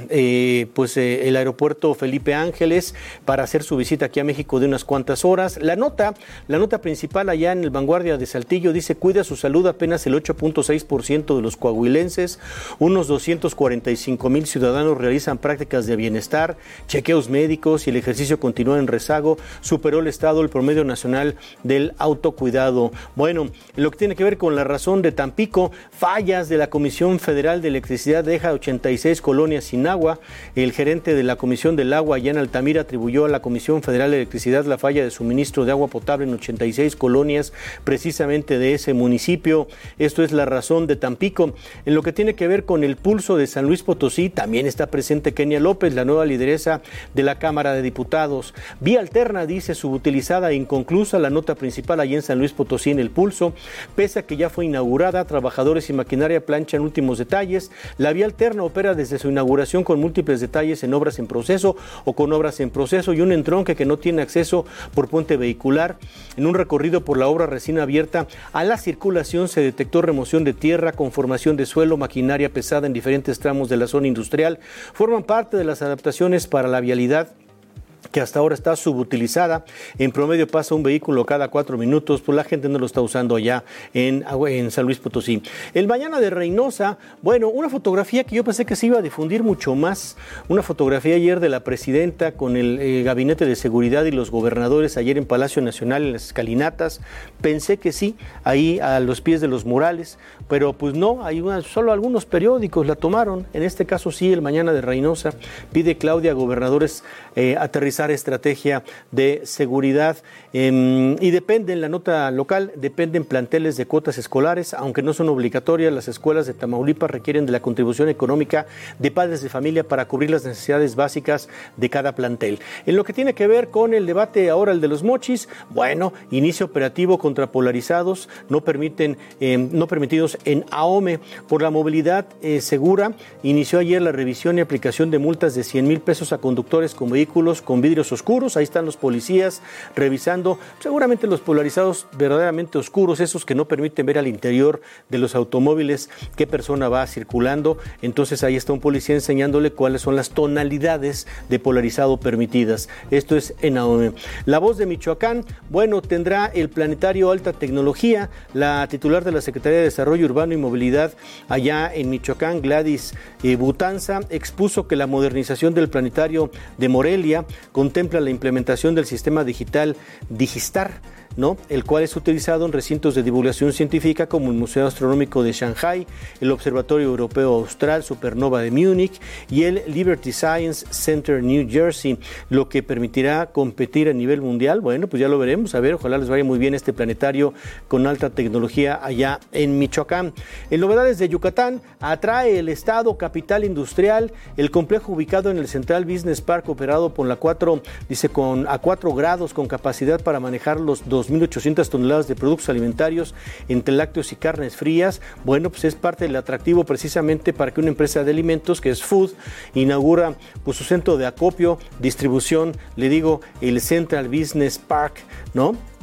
el aeropuerto Felipe Ángeles para hacer su visita aquí a México de unas cuantas horas. La nota principal allá en el Vanguardia de Saltillo dice: cuida su salud apenas el 8.6% de los coahuilenses, unos 245,000 ciudadanos realizan prácticas de bienestar, chequeos médicos y el ejercicio continúa en rezago, superó el Estado el promedio nacional del autocuidado. Bueno, lo que tiene que ver con la razón de Tampico, fallas de la Comisión Federal de Electricidad deja 86 colonias sin agua. El gerente de la Comisión del Agua allá en Altamira atribuyó a la Comisión Federal de Electricidad la falla de suministro de agua potable en 86 colonias precisamente de ese municipio. Esto es la razón de Tampico. En lo que tiene que ver con el pulso de San Luis Potosí, también está presente Kenia López, la nueva lideresa de la Cámara de Diputados. Vía alterna, dice, subutilizada e inconclusa la nota principal allá en San Luis Potosí en el pulso. Pese a que ya fue inaugurada, trabajadores y maquinaria planchan últimos detalles. La vía alterna opera desde su inauguración con múltiples detalles en obras en proceso o con obras en proceso y un entronque que no tiene acceso por puente vehicular. En un recorrido por la obra recién abierta a la circulación se detectó remoción de tierra, conformación de suelo, maquinaria pesada en diferentes tramos de la zona industrial. Forman parte de las adaptaciones para la vialidad que hasta ahora está subutilizada. En promedio pasa un vehículo cada 4 minutos, pues la gente no lo está usando allá en San Luis Potosí. El Mañana de Reynosa, bueno, una fotografía que yo pensé que se iba a difundir mucho más, una fotografía ayer de la presidenta con el gabinete de seguridad y los gobernadores ayer en Palacio Nacional en las escalinatas. Pensé que sí, ahí a los pies de los murales, pero pues no, solo algunos periódicos la tomaron. En este caso sí, el Mañana de Reynosa pide Claudia a gobernadores aterrizar estrategia de seguridad y depende en la nota local, dependen planteles de cuotas escolares, aunque no son obligatorias. Las escuelas de Tamaulipas requieren de la contribución económica de padres de familia para cubrir las necesidades básicas de cada plantel. En lo que tiene que ver con el debate ahora, el de los mochis, bueno, inicio operativo contra polarizados no permitidos en AOME por la movilidad segura. Inició ayer la revisión y aplicación de multas de 100,000 pesos a conductores con vehículos con vidrios oscuros. Ahí están los policías revisando, seguramente los polarizados verdaderamente oscuros, esos que no permiten ver al interior de los automóviles qué persona va circulando. Entonces ahí está un policía enseñándole cuáles son las tonalidades de polarizado permitidas. Esto es en AOME. La Voz de Michoacán, bueno, tendrá el planetario Alta Tecnología. La titular de la Secretaría de Desarrollo Urbano y Movilidad allá en Michoacán, Gladys Butanza, expuso que la modernización del planetario de Morelia contempla la implementación del sistema digital Digistar, ¿no?, el cual es utilizado en recintos de divulgación científica como el Museo Astronómico de Shanghái, el Observatorio Europeo Austral Supernova de Múnich y el Liberty Science Center New Jersey, lo que permitirá competir a nivel mundial. Bueno, pues ya lo veremos, a ver, ojalá les vaya muy bien este planetario con alta tecnología allá en Michoacán. En novedades de Yucatán, atrae el Estado capital industrial, el complejo ubicado en el Central Business Park operado por la 4, a 4 grados con capacidad para manejar los 2.800 toneladas de productos alimentarios entre lácteos y carnes frías. Bueno, pues es parte del atractivo precisamente para que una empresa de alimentos, que es Food, inaugura pues su centro de acopio, distribución, le digo, el Central Business Park, ¿no?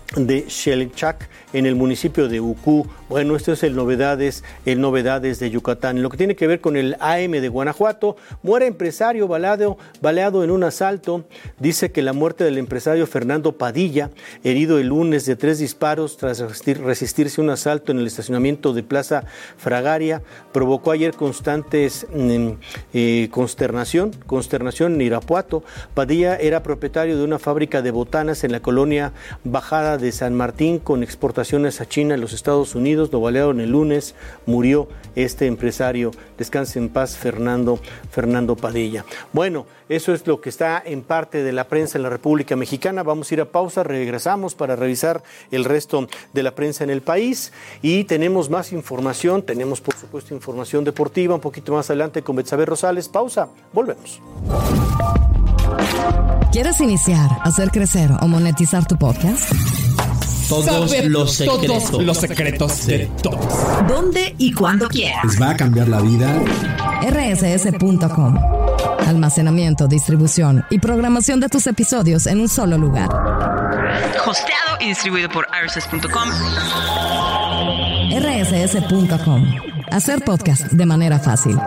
de Xelchak en el municipio de Ucú. Bueno, esto es el novedades de Yucatán. En lo que tiene que ver con el AM de Guanajuato, muere empresario baleado en un asalto. Dice que la muerte del empresario Fernando Padilla, herido el lunes de 3 disparos tras resistirse a un asalto en el estacionamiento de Plaza Fragaria, provocó ayer constantes consternación en Irapuato. Padilla era propietario de una fábrica de botanas en la colonia Bajada de San Martín con exportaciones a China y los Estados Unidos. Lo balearon el lunes, murió este empresario. Descanse en paz, Fernando Padilla. Bueno, eso es lo que está en parte de la prensa en la República Mexicana. Vamos a ir a pausa, regresamos para revisar el resto de la prensa en el país y tenemos más información. Tenemos, por supuesto, información deportiva un poquito más adelante con Betsabe Rosales. Pausa, volvemos. ¿Quieres iniciar, hacer crecer o monetizar tu podcast? Todos los secretos de todos. ¿Dónde y cuándo quieras? ¿Les va a cambiar la vida? rss.com. Almacenamiento, distribución y programación de tus episodios en un solo lugar. Hosteado y distribuido por rss.com. rss.com. Hacer podcast de manera fácil.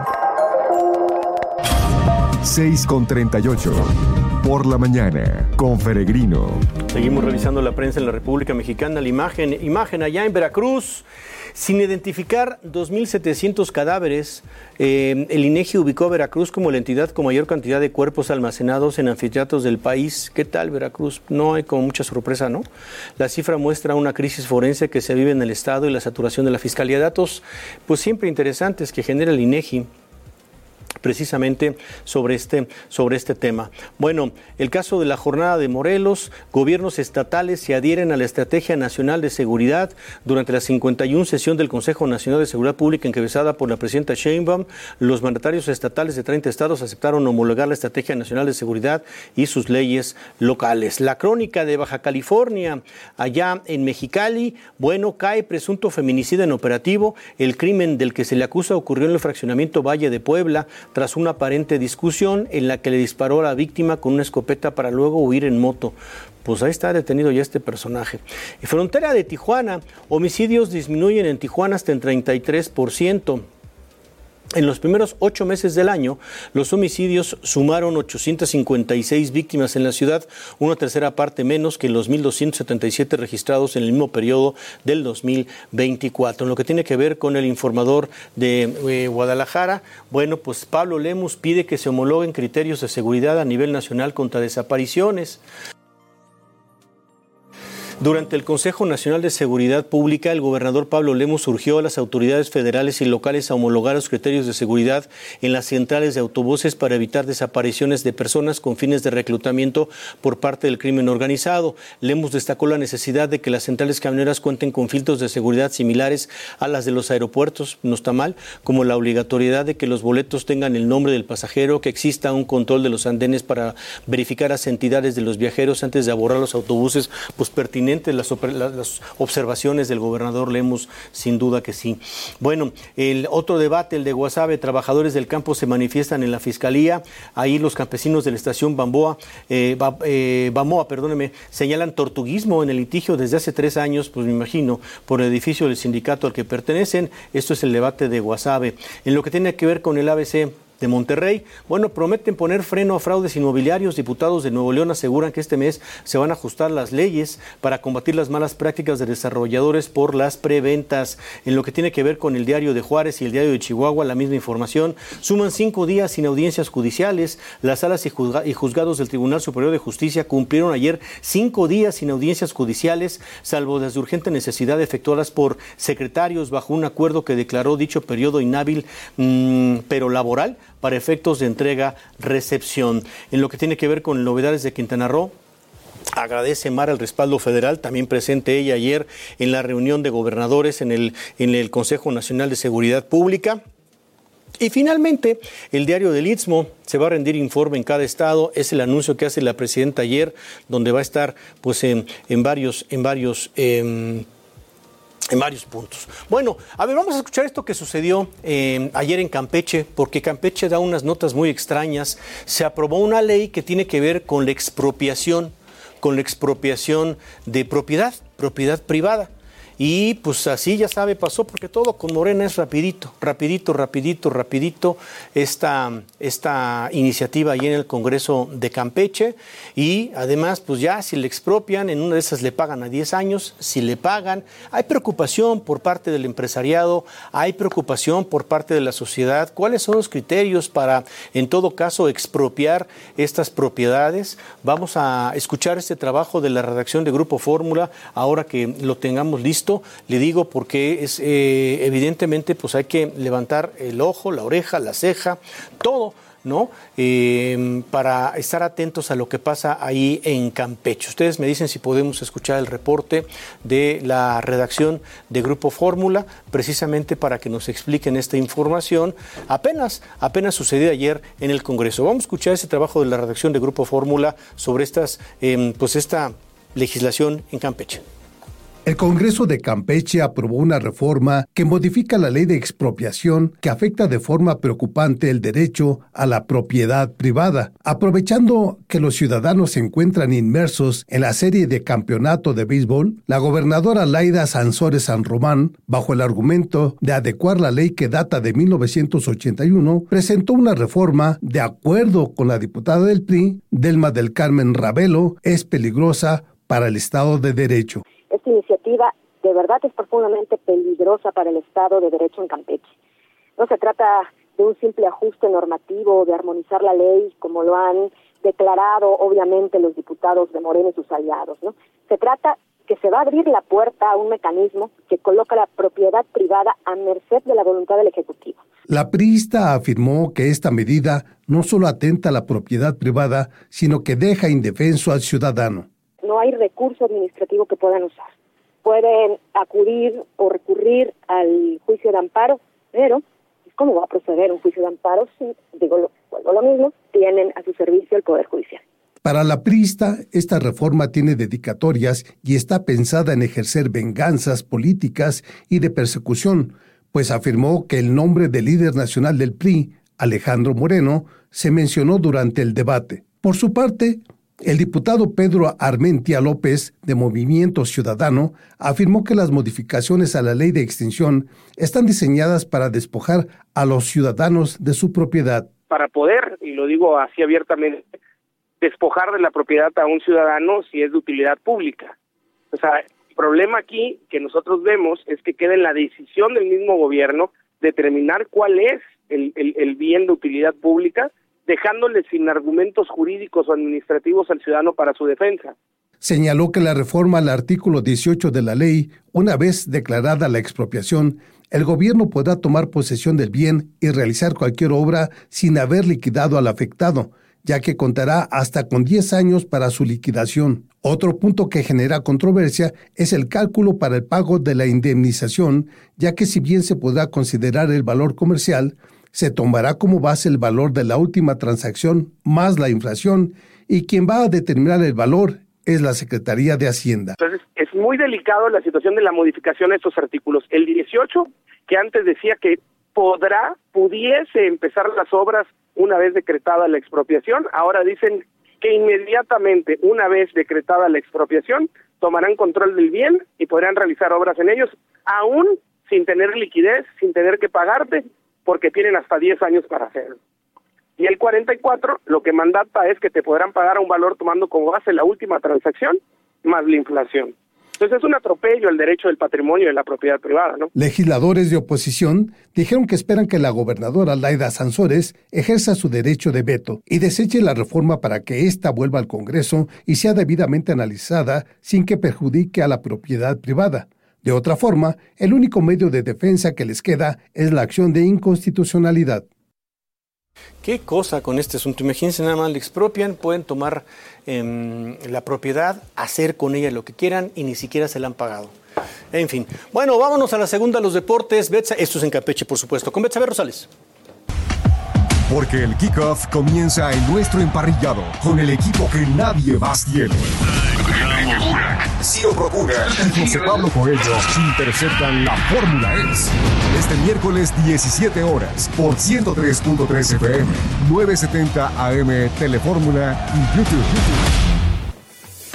6:38. Por la mañana, con Peregrino. Seguimos revisando la prensa en la República Mexicana. La imagen allá en Veracruz, sin identificar 2.700 cadáveres. El INEGI ubicó a Veracruz como la entidad con mayor cantidad de cuerpos almacenados en anfiteatros del país. ¿Qué tal, Veracruz? No hay como mucha sorpresa, ¿no? La cifra muestra una crisis forense que se vive en el Estado y la saturación de la Fiscalía. Datos, pues siempre interesantes que genera el INEGI. Precisamente sobre este tema. Bueno, el caso de la jornada de Morelos, gobiernos estatales se adhieren a la Estrategia Nacional de Seguridad. Durante la 51 sesión del Consejo Nacional de Seguridad Pública encabezada por la presidenta Sheinbaum, los mandatarios estatales de 30 estados aceptaron homologar la Estrategia Nacional de Seguridad y sus leyes locales. La crónica de Baja California, allá en Mexicali, bueno, cae presunto feminicida en operativo. El crimen del que se le acusa ocurrió en el fraccionamiento Valle de Puebla, tras una aparente discusión en la que le disparó a la víctima con una escopeta para luego huir en moto. Pues ahí está detenido ya este personaje. En frontera de Tijuana, homicidios disminuyen en Tijuana hasta en 33%. En los primeros 8 meses del año, los homicidios sumaron 856 víctimas en la ciudad, una tercera parte menos que los 1.277 registrados en el mismo periodo del 2024. En lo que tiene que ver con el informador de Guadalajara, bueno, pues Pablo Lemus pide que se homologuen criterios de seguridad a nivel nacional contra desapariciones. Durante el Consejo Nacional de Seguridad Pública, el gobernador Pablo Lemus urgió a las autoridades federales y locales a homologar los criterios de seguridad en las centrales de autobuses para evitar desapariciones de personas con fines de reclutamiento por parte del crimen organizado. Lemus destacó la necesidad de que las centrales camioneras cuenten con filtros de seguridad similares a las de los aeropuertos, no está mal, como la obligatoriedad de que los boletos tengan el nombre del pasajero, que exista un control de los andenes para verificar las entidades de los viajeros antes de abordar los autobuses, pues pertinentes. Las observaciones del gobernador Lemus, sin duda que sí. Bueno, el otro debate, el de Guasave, trabajadores del campo se manifiestan en la Fiscalía. Ahí los campesinos de la estación Bamoa, señalan tortuguismo en el litigio desde hace 3 años, pues me imagino, por el edificio del sindicato al que pertenecen. Esto es el debate de Guasave. En lo que tiene que ver con el ABC de Monterrey, bueno, prometen poner freno a fraudes inmobiliarios. Diputados de Nuevo León aseguran que este mes se van a ajustar las leyes para combatir las malas prácticas de desarrolladores por las preventas. En lo que tiene que ver con el Diario de Juárez y el Diario de Chihuahua, la misma información. Suman 5 días sin audiencias judiciales. Las salas y juzgados del Tribunal Superior de Justicia cumplieron ayer 5 días sin audiencias judiciales, salvo las de urgente necesidad efectuadas por secretarios bajo un acuerdo que declaró dicho periodo inhábil, pero laboral, para efectos de entrega-recepción. En lo que tiene que ver con novedades de Quintana Roo, agradece Mara el respaldo federal, también presente ella ayer en la reunión de gobernadores en el Consejo Nacional de Seguridad Pública. Y finalmente, el Diario del Istmo se va a rendir informe en cada estado. Es el anuncio que hace la presidenta ayer, donde va a estar pues en varios puntos. Bueno, a ver, vamos a escuchar esto que sucedió ayer en Campeche, porque Campeche da unas notas muy extrañas. Se aprobó una ley que tiene que ver con la expropiación. con la expropiación de propiedad privada. Y pues así, ya sabe, pasó, porque todo con Morena es rapidito esta iniciativa ahí en el Congreso de Campeche. Y además, pues ya si le expropian, en una de esas le pagan a 10 años, si le pagan, hay preocupación por parte del empresariado, hay preocupación por parte de la sociedad. ¿Cuáles son los criterios para, en todo caso, expropiar estas propiedades? Vamos a escuchar este trabajo de la redacción de Grupo Fórmula, ahora que lo tengamos listo. Le digo porque es evidentemente pues hay que levantar el ojo, la oreja, la ceja, todo, ¿no? Para estar atentos a lo que pasa ahí en Campeche. Ustedes me dicen si podemos escuchar el reporte de la redacción de Grupo Fórmula, precisamente para que nos expliquen esta información. Apenas sucedió ayer en el Congreso. Vamos a escuchar ese trabajo de la redacción de Grupo Fórmula sobre esta legislación en Campeche. El Congreso de Campeche aprobó una reforma que modifica la ley de expropiación que afecta de forma preocupante el derecho a la propiedad privada. Aprovechando que los ciudadanos se encuentran inmersos en la serie de campeonato de béisbol, la gobernadora Laida Sansores San Román, bajo el argumento de adecuar la ley que data de 1981, presentó una reforma de acuerdo con la diputada del PRI, Delma del Carmen Ravelo, es peligrosa para el Estado de Derecho. Esta iniciativa de verdad es profundamente peligrosa para el Estado de Derecho en Campeche. No se trata de un simple ajuste normativo, de armonizar la ley, como lo han declarado obviamente los diputados de Morena y sus aliados, ¿no? Se trata que se va a abrir la puerta a un mecanismo que coloca la propiedad privada a merced de la voluntad del Ejecutivo. La priista afirmó que esta medida no solo atenta a la propiedad privada, sino que deja indefenso al ciudadano. No hay recurso administrativo que puedan usar. Pueden acudir o recurrir al juicio de amparo, pero ¿cómo va a proceder un juicio de amparo si, vuelvo lo mismo, tienen a su servicio el Poder Judicial? Para la priista, esta reforma tiene dedicatorias y está pensada en ejercer venganzas políticas y de persecución, pues afirmó que el nombre del líder nacional del PRI, Alejandro Moreno, se mencionó durante el debate. Por su parte, el diputado Pedro Armentia López, de Movimiento Ciudadano, afirmó que las modificaciones a la ley de extinción están diseñadas para despojar a los ciudadanos de su propiedad. Para poder, y lo digo así abiertamente, despojar de la propiedad a un ciudadano si es de utilidad pública. O sea, el problema aquí que nosotros vemos es que queda en la decisión del mismo gobierno determinar cuál es el bien de utilidad pública, dejándole sin argumentos jurídicos o administrativos al ciudadano para su defensa. Señaló que la reforma al artículo 18 de la ley, una vez declarada la expropiación, el gobierno podrá tomar posesión del bien y realizar cualquier obra sin haber liquidado al afectado, ya que contará hasta con 10 años para su liquidación. Otro punto que genera controversia es el cálculo para el pago de la indemnización, ya que si bien se podrá considerar el valor comercial, se tomará como base el valor de la última transacción más la inflación, y quien va a determinar el valor es la Secretaría de Hacienda. Entonces, es muy delicado la situación de la modificación de estos artículos. El 18, que antes decía que pudiese empezar las obras una vez decretada la expropiación, ahora dicen que inmediatamente, una vez decretada la expropiación, tomarán control del bien y podrán realizar obras en ellos, aún sin tener liquidez, sin tener que pagarte, porque tienen hasta 10 años para hacerlo. Y el 44 lo que mandata es que te podrán pagar a un valor tomando como base la última transacción más la inflación. Entonces es un atropello al derecho del patrimonio y de la propiedad privada, ¿no? Legisladores de oposición dijeron que esperan que la gobernadora Laida Sansores ejerza su derecho de veto y deseche la reforma para que ésta vuelva al Congreso y sea debidamente analizada sin que perjudique a la propiedad privada. De otra forma, el único medio de defensa que les queda es la acción de inconstitucionalidad. ¿Qué cosa con este asunto? Imagínense, nada más le expropian, pueden tomar la propiedad, hacer con ella lo que quieran y ni siquiera se la han pagado. En fin. Bueno, vámonos a la segunda, los deportes. Esto es en Campeche, por supuesto. Con Betsabe Rosales. Porque el kickoff comienza en nuestro emparrillado con el equipo que nadie más tiene. Ciro Procura y José Pablo Coelho interceptan la Fórmula E. Este miércoles 17 horas por 103.3 FM, 970 AM Telefórmula y YouTube.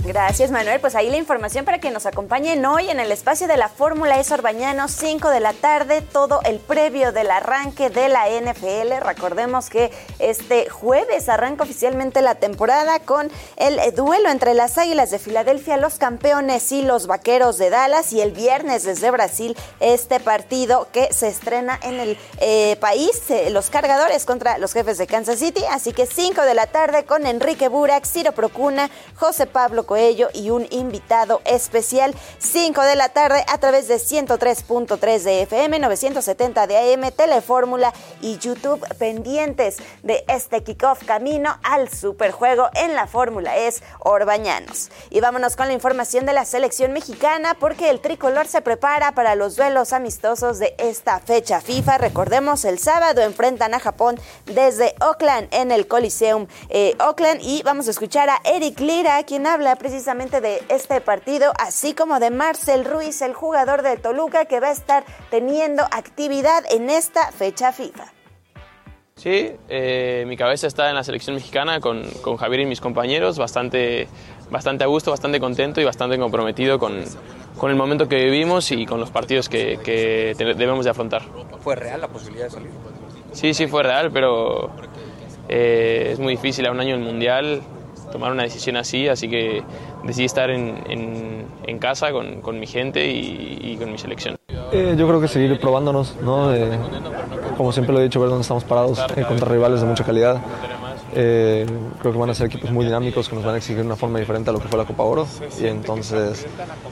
Gracias, Manuel. Pues ahí la información para que nos acompañen hoy en el espacio de la Fórmula E Orbañanos, 5 de la tarde, todo el previo del arranque de la NFL. Recordemos que este jueves arranca oficialmente la temporada con el duelo entre las Águilas de Filadelfia, los Campeones y los Vaqueros de Dallas, y el viernes desde Brasil este partido que se estrena en el país, los Cargadores contra los Jefes de Kansas City. Así que 5 de la tarde con Enrique Burak, Ciro Procuna, José Pablo Coello y un invitado especial. 5 de la tarde a través de 103.3 de FM, 970 de AM, Telefórmula y YouTube, pendientes de este kickoff camino al superjuego en la Fórmula E Orbañanos. Y vámonos con la información de la selección mexicana, porque el tricolor se prepara para los duelos amistosos de esta fecha FIFA. Recordemos, el sábado enfrentan a Japón desde Oakland en el Coliseum Oakland, y vamos a escuchar a Eric Lira, quien habla precisamente de este partido, así como de Marcel Ruiz, el jugador de Toluca, que va a estar teniendo actividad en esta fecha FIFA. Sí, mi cabeza está en la selección mexicana con Javier y mis compañeros, bastante a gusto, bastante contento y bastante comprometido con el momento que vivimos y con los partidos que debemos de afrontar. ¿Fue real la posibilidad de salir? Sí, fue real, pero es muy difícil a un año del Mundial tomar una decisión así que decidí estar en casa con mi gente y con mi selección. Yo creo que seguir probándonos, ¿no? Como siempre lo he dicho, ver dónde estamos parados contra rivales de mucha calidad. Creo que van a ser equipos muy dinámicos que nos van a exigir una forma diferente a lo que fue la Copa Oro, y entonces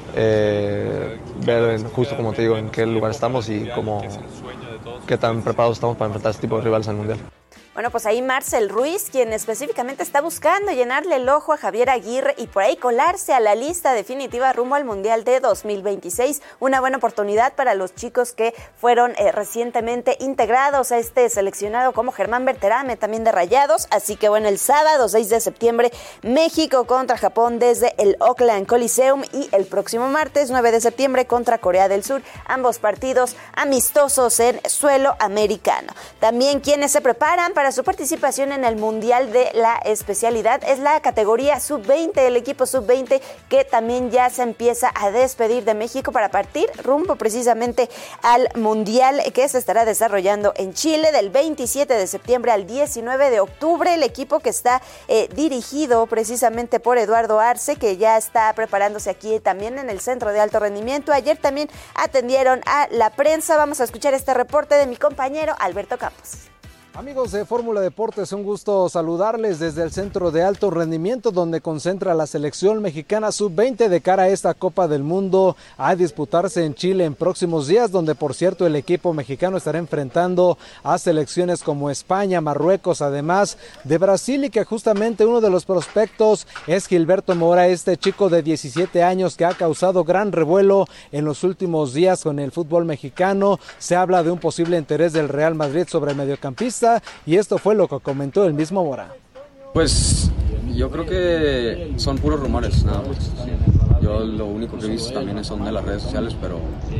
ver, justo como te digo, en qué lugar estamos y qué tan preparados estamos para enfrentar este tipo de rivales al Mundial. Bueno, pues ahí Marcel Ruiz, quien específicamente está buscando llenarle el ojo a Javier Aguirre y por ahí colarse a la lista definitiva rumbo al Mundial de 2026. Una buena oportunidad para los chicos que fueron recientemente integrados a este seleccionado, como Germán Berterame, también de Rayados. Así que bueno, el sábado 6 de septiembre, México contra Japón desde el Oakland Coliseum, y el próximo martes 9 de septiembre contra Corea del Sur. Ambos partidos amistosos en suelo americano. También quienes se preparan para su participación en el Mundial de la especialidad es la categoría sub-20, el equipo sub-20, que también ya se empieza a despedir de México para partir rumbo precisamente al Mundial que se estará desarrollando en Chile del 27 de septiembre al 19 de octubre. El equipo que está dirigido precisamente por Eduardo Arce, que ya está preparándose aquí también en el Centro de Alto Rendimiento. Ayer también atendieron a la prensa. Vamos a escuchar este reporte de mi compañero Alberto Campos. Amigos de Fórmula Deportes, un gusto saludarles desde el Centro de Alto Rendimiento, donde concentra la selección mexicana sub-20 de cara a esta Copa del Mundo a disputarse en Chile en próximos días, donde por cierto el equipo mexicano estará enfrentando a selecciones como España, Marruecos, además de Brasil, y que justamente uno de los prospectos es Gilberto Mora, este chico de 17 años que ha causado gran revuelo en los últimos días con el fútbol mexicano. Se habla de un posible interés del Real Madrid sobre el mediocampista, y esto fue lo que comentó el mismo Mora. Pues yo creo que son puros rumores, nada más. Yo lo único que he visto también son de las redes sociales, pero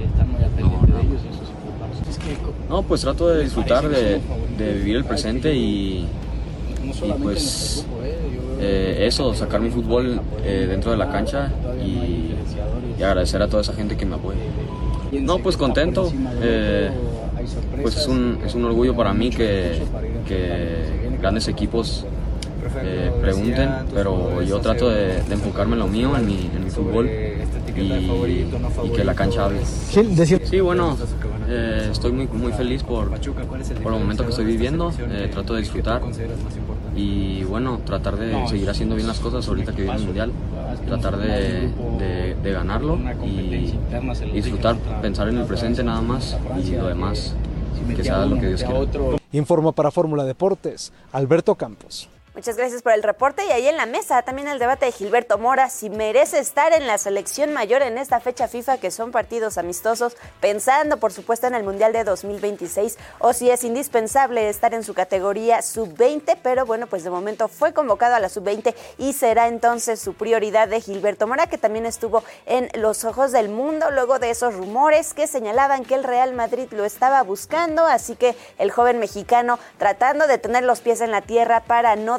no, pues trato de disfrutar de vivir el presente y pues eso, sacar mi fútbol dentro de la cancha y agradecer a toda esa gente que me apoya. No, pues contento. Pues es un orgullo para mí que grandes equipos pregunten, pero yo trato de enfocarme en lo mío, en mi fútbol, y que la cancha hable. Sí, bueno, estoy muy feliz por el momento que estoy viviendo. Trato de disfrutar y bueno, tratar de seguir haciendo bien las cosas ahorita que viene el Mundial, tratar de ganarlo y disfrutar, pensar en el presente nada más, y lo demás que sea lo que Dios quiera. Informa para Fórmula Deportes, Alberto Campos. Muchas gracias por el reporte. Y ahí en la mesa también el debate de Gilberto Mora, si merece estar en la selección mayor en esta fecha FIFA, que son partidos amistosos, pensando por supuesto en el Mundial de 2026, o si es indispensable estar en su categoría sub-20, pero bueno, pues de momento fue convocado a la sub-20 y será entonces su prioridad de Gilberto Mora, que también estuvo en los ojos del mundo luego de esos rumores que señalaban que el Real Madrid lo estaba buscando, así que el joven mexicano tratando de tener los pies en la tierra para no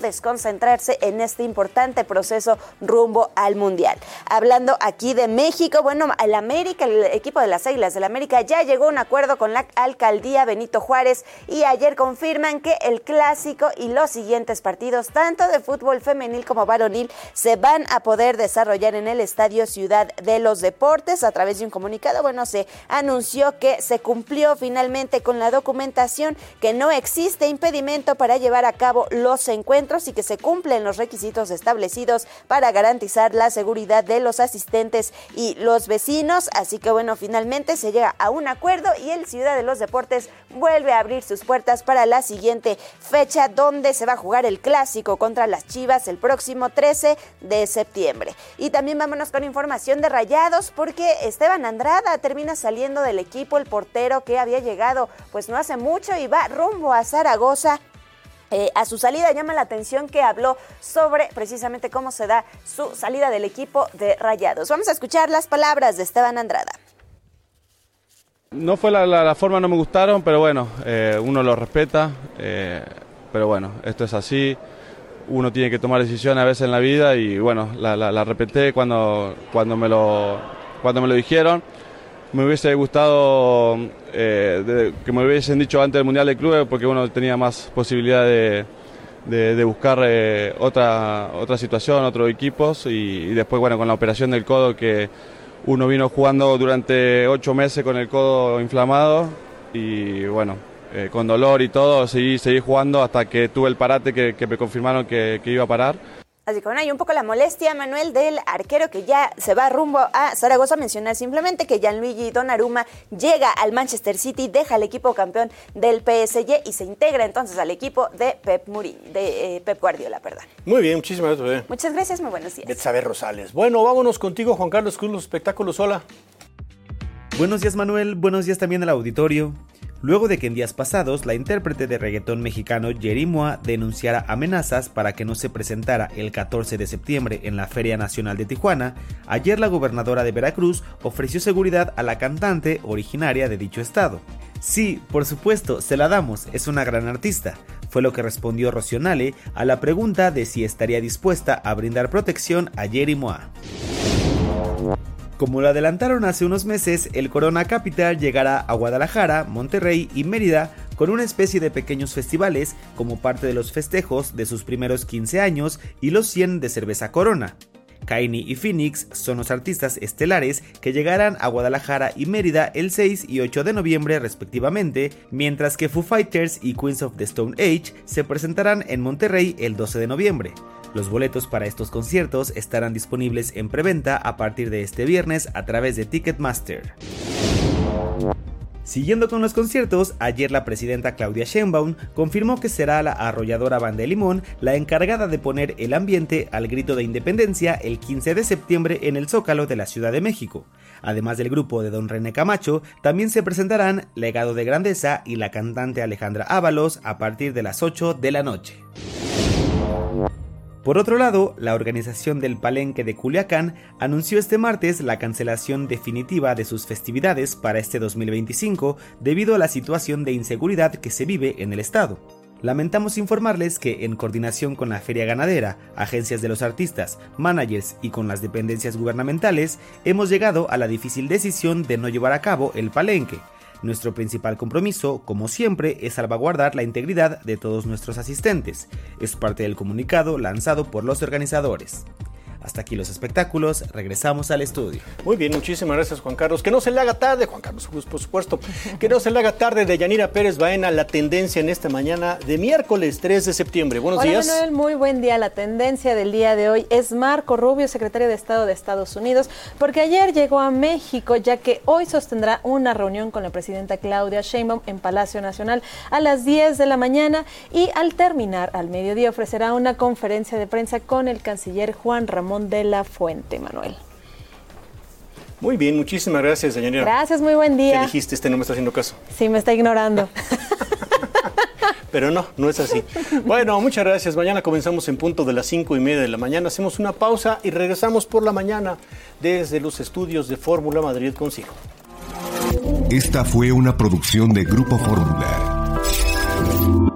desconcentrarse en este importante proceso rumbo al Mundial. Hablando aquí de México, bueno, el equipo de las Águilas del América ya llegó a un acuerdo con la alcaldía Benito Juárez y ayer confirman que el clásico y los siguientes partidos, tanto de fútbol femenil como varonil, se van a poder desarrollar en el Estadio Ciudad de los Deportes. A través de un comunicado, bueno, se anunció que se cumplió finalmente con la documentación, que no existe impedimento para llevar a cabo los encuentros y que se cumplen los requisitos establecidos para garantizar la seguridad de los asistentes y los vecinos. Así que bueno, finalmente se llega a un acuerdo y el Ciudad de los Deportes vuelve a abrir sus puertas para la siguiente fecha, donde se va a jugar el clásico contra las Chivas el próximo 13 de septiembre. Y también vámonos con información de Rayados, porque Esteban Andrada termina saliendo del equipo, el portero que había llegado pues no hace mucho y va rumbo a Zaragoza. A su salida llama la atención que habló sobre precisamente cómo se da su salida del equipo de Rayados. Vamos a escuchar las palabras de Esteban Andrada. No fue la forma, no me gustaron, pero bueno, uno lo respeta, pero bueno, esto es así, uno tiene que tomar decisiones a veces en la vida y bueno, la respeté cuando me lo dijeron. Me hubiese gustado que me hubiesen dicho antes del Mundial de Clubes, porque uno tenía más posibilidad de buscar otra situación, otros equipos, y después bueno, con la operación del codo, que uno vino jugando durante 8 meses con el codo inflamado y bueno, con dolor y todo, seguí jugando hasta que tuve el parate que me confirmaron que iba a parar. Así que bueno, hay un poco la molestia, Manuel, del arquero que ya se va rumbo a Zaragoza. Mencionar simplemente que Gianluigi Donnarumma llega al Manchester City, deja el equipo campeón del PSG y se integra entonces al equipo de Pep Guardiola, perdón. Muy bien, muchísimas gracias. Muchas gracias, muy buenos días. Betsabe Rosales. Bueno, vámonos contigo, Juan Carlos Cruz, los espectáculos. Hola. Buenos días, Manuel. Buenos días también al auditorio. Luego de que en días pasados la intérprete de reggaetón mexicano Yeri Mua denunciara amenazas para que no se presentara el 14 de septiembre en la Feria Nacional de Tijuana, ayer la gobernadora de Veracruz ofreció seguridad a la cantante originaria de dicho estado. Sí, por supuesto, se la damos, es una gran artista, fue lo que respondió Rocío Nale a la pregunta de si estaría dispuesta a brindar protección a Yeri Mua. Como lo adelantaron hace unos meses, el Corona Capital llegará a Guadalajara, Monterrey y Mérida con una especie de pequeños festivales como parte de los festejos de sus primeros 15 años y los 100 de cerveza Corona. Kaini y Phoenix son los artistas estelares que llegarán a Guadalajara y Mérida el 6 y 8 de noviembre respectivamente, mientras que Foo Fighters y Queens of the Stone Age se presentarán en Monterrey el 12 de noviembre. Los boletos para estos conciertos estarán disponibles en preventa a partir de este viernes a través de Ticketmaster. Siguiendo con los conciertos, ayer la presidenta Claudia Sheinbaum confirmó que será la arrolladora Banda de Limón la encargada de poner el ambiente al grito de independencia el 15 de septiembre en el Zócalo de la Ciudad de México. Además del grupo de Don René Camacho, también se presentarán Legado de Grandeza y la cantante Alejandra Ábalos a partir de las 8 de la noche. Por otro lado, la organización del Palenque de Culiacán anunció este martes la cancelación definitiva de sus festividades para este 2025 debido a la situación de inseguridad que se vive en el estado. Lamentamos informarles que, en coordinación con la Feria Ganadera, agencias de los artistas, managers y con las dependencias gubernamentales, hemos llegado a la difícil decisión de no llevar a cabo el Palenque. Nuestro principal compromiso, como siempre, es salvaguardar la integridad de todos nuestros asistentes. Es parte del comunicado lanzado por los organizadores. Hasta aquí los espectáculos, regresamos al estudio. Muy bien, muchísimas gracias, Juan Carlos. Que no se le haga tarde, Juan Carlos, por supuesto. Que no se le haga tarde, de Yanira Pérez Baena, la tendencia en esta mañana de miércoles 3 de septiembre. Buenos días. Hola, Manuel, muy buen día. La tendencia del día de hoy es Marco Rubio, secretario de Estado de Estados Unidos, porque ayer llegó a México, ya que hoy sostendrá una reunión con la presidenta Claudia Sheinbaum en Palacio Nacional a las 10 de la mañana y al terminar, al mediodía, ofrecerá una conferencia de prensa con el canciller Juan Ramón de la Fuente, Manuel. Muy bien, muchísimas gracias, señorita. Gracias, muy buen día. ¿Qué dijiste? No me está haciendo caso. Sí, me está ignorando. Pero no es así. Bueno, muchas gracias. Mañana comenzamos en punto de las 5:30 de la mañana. Hacemos una pausa y regresamos por la mañana desde los estudios de Fórmula Madrid consigo. Esta fue una producción de Grupo Fórmula.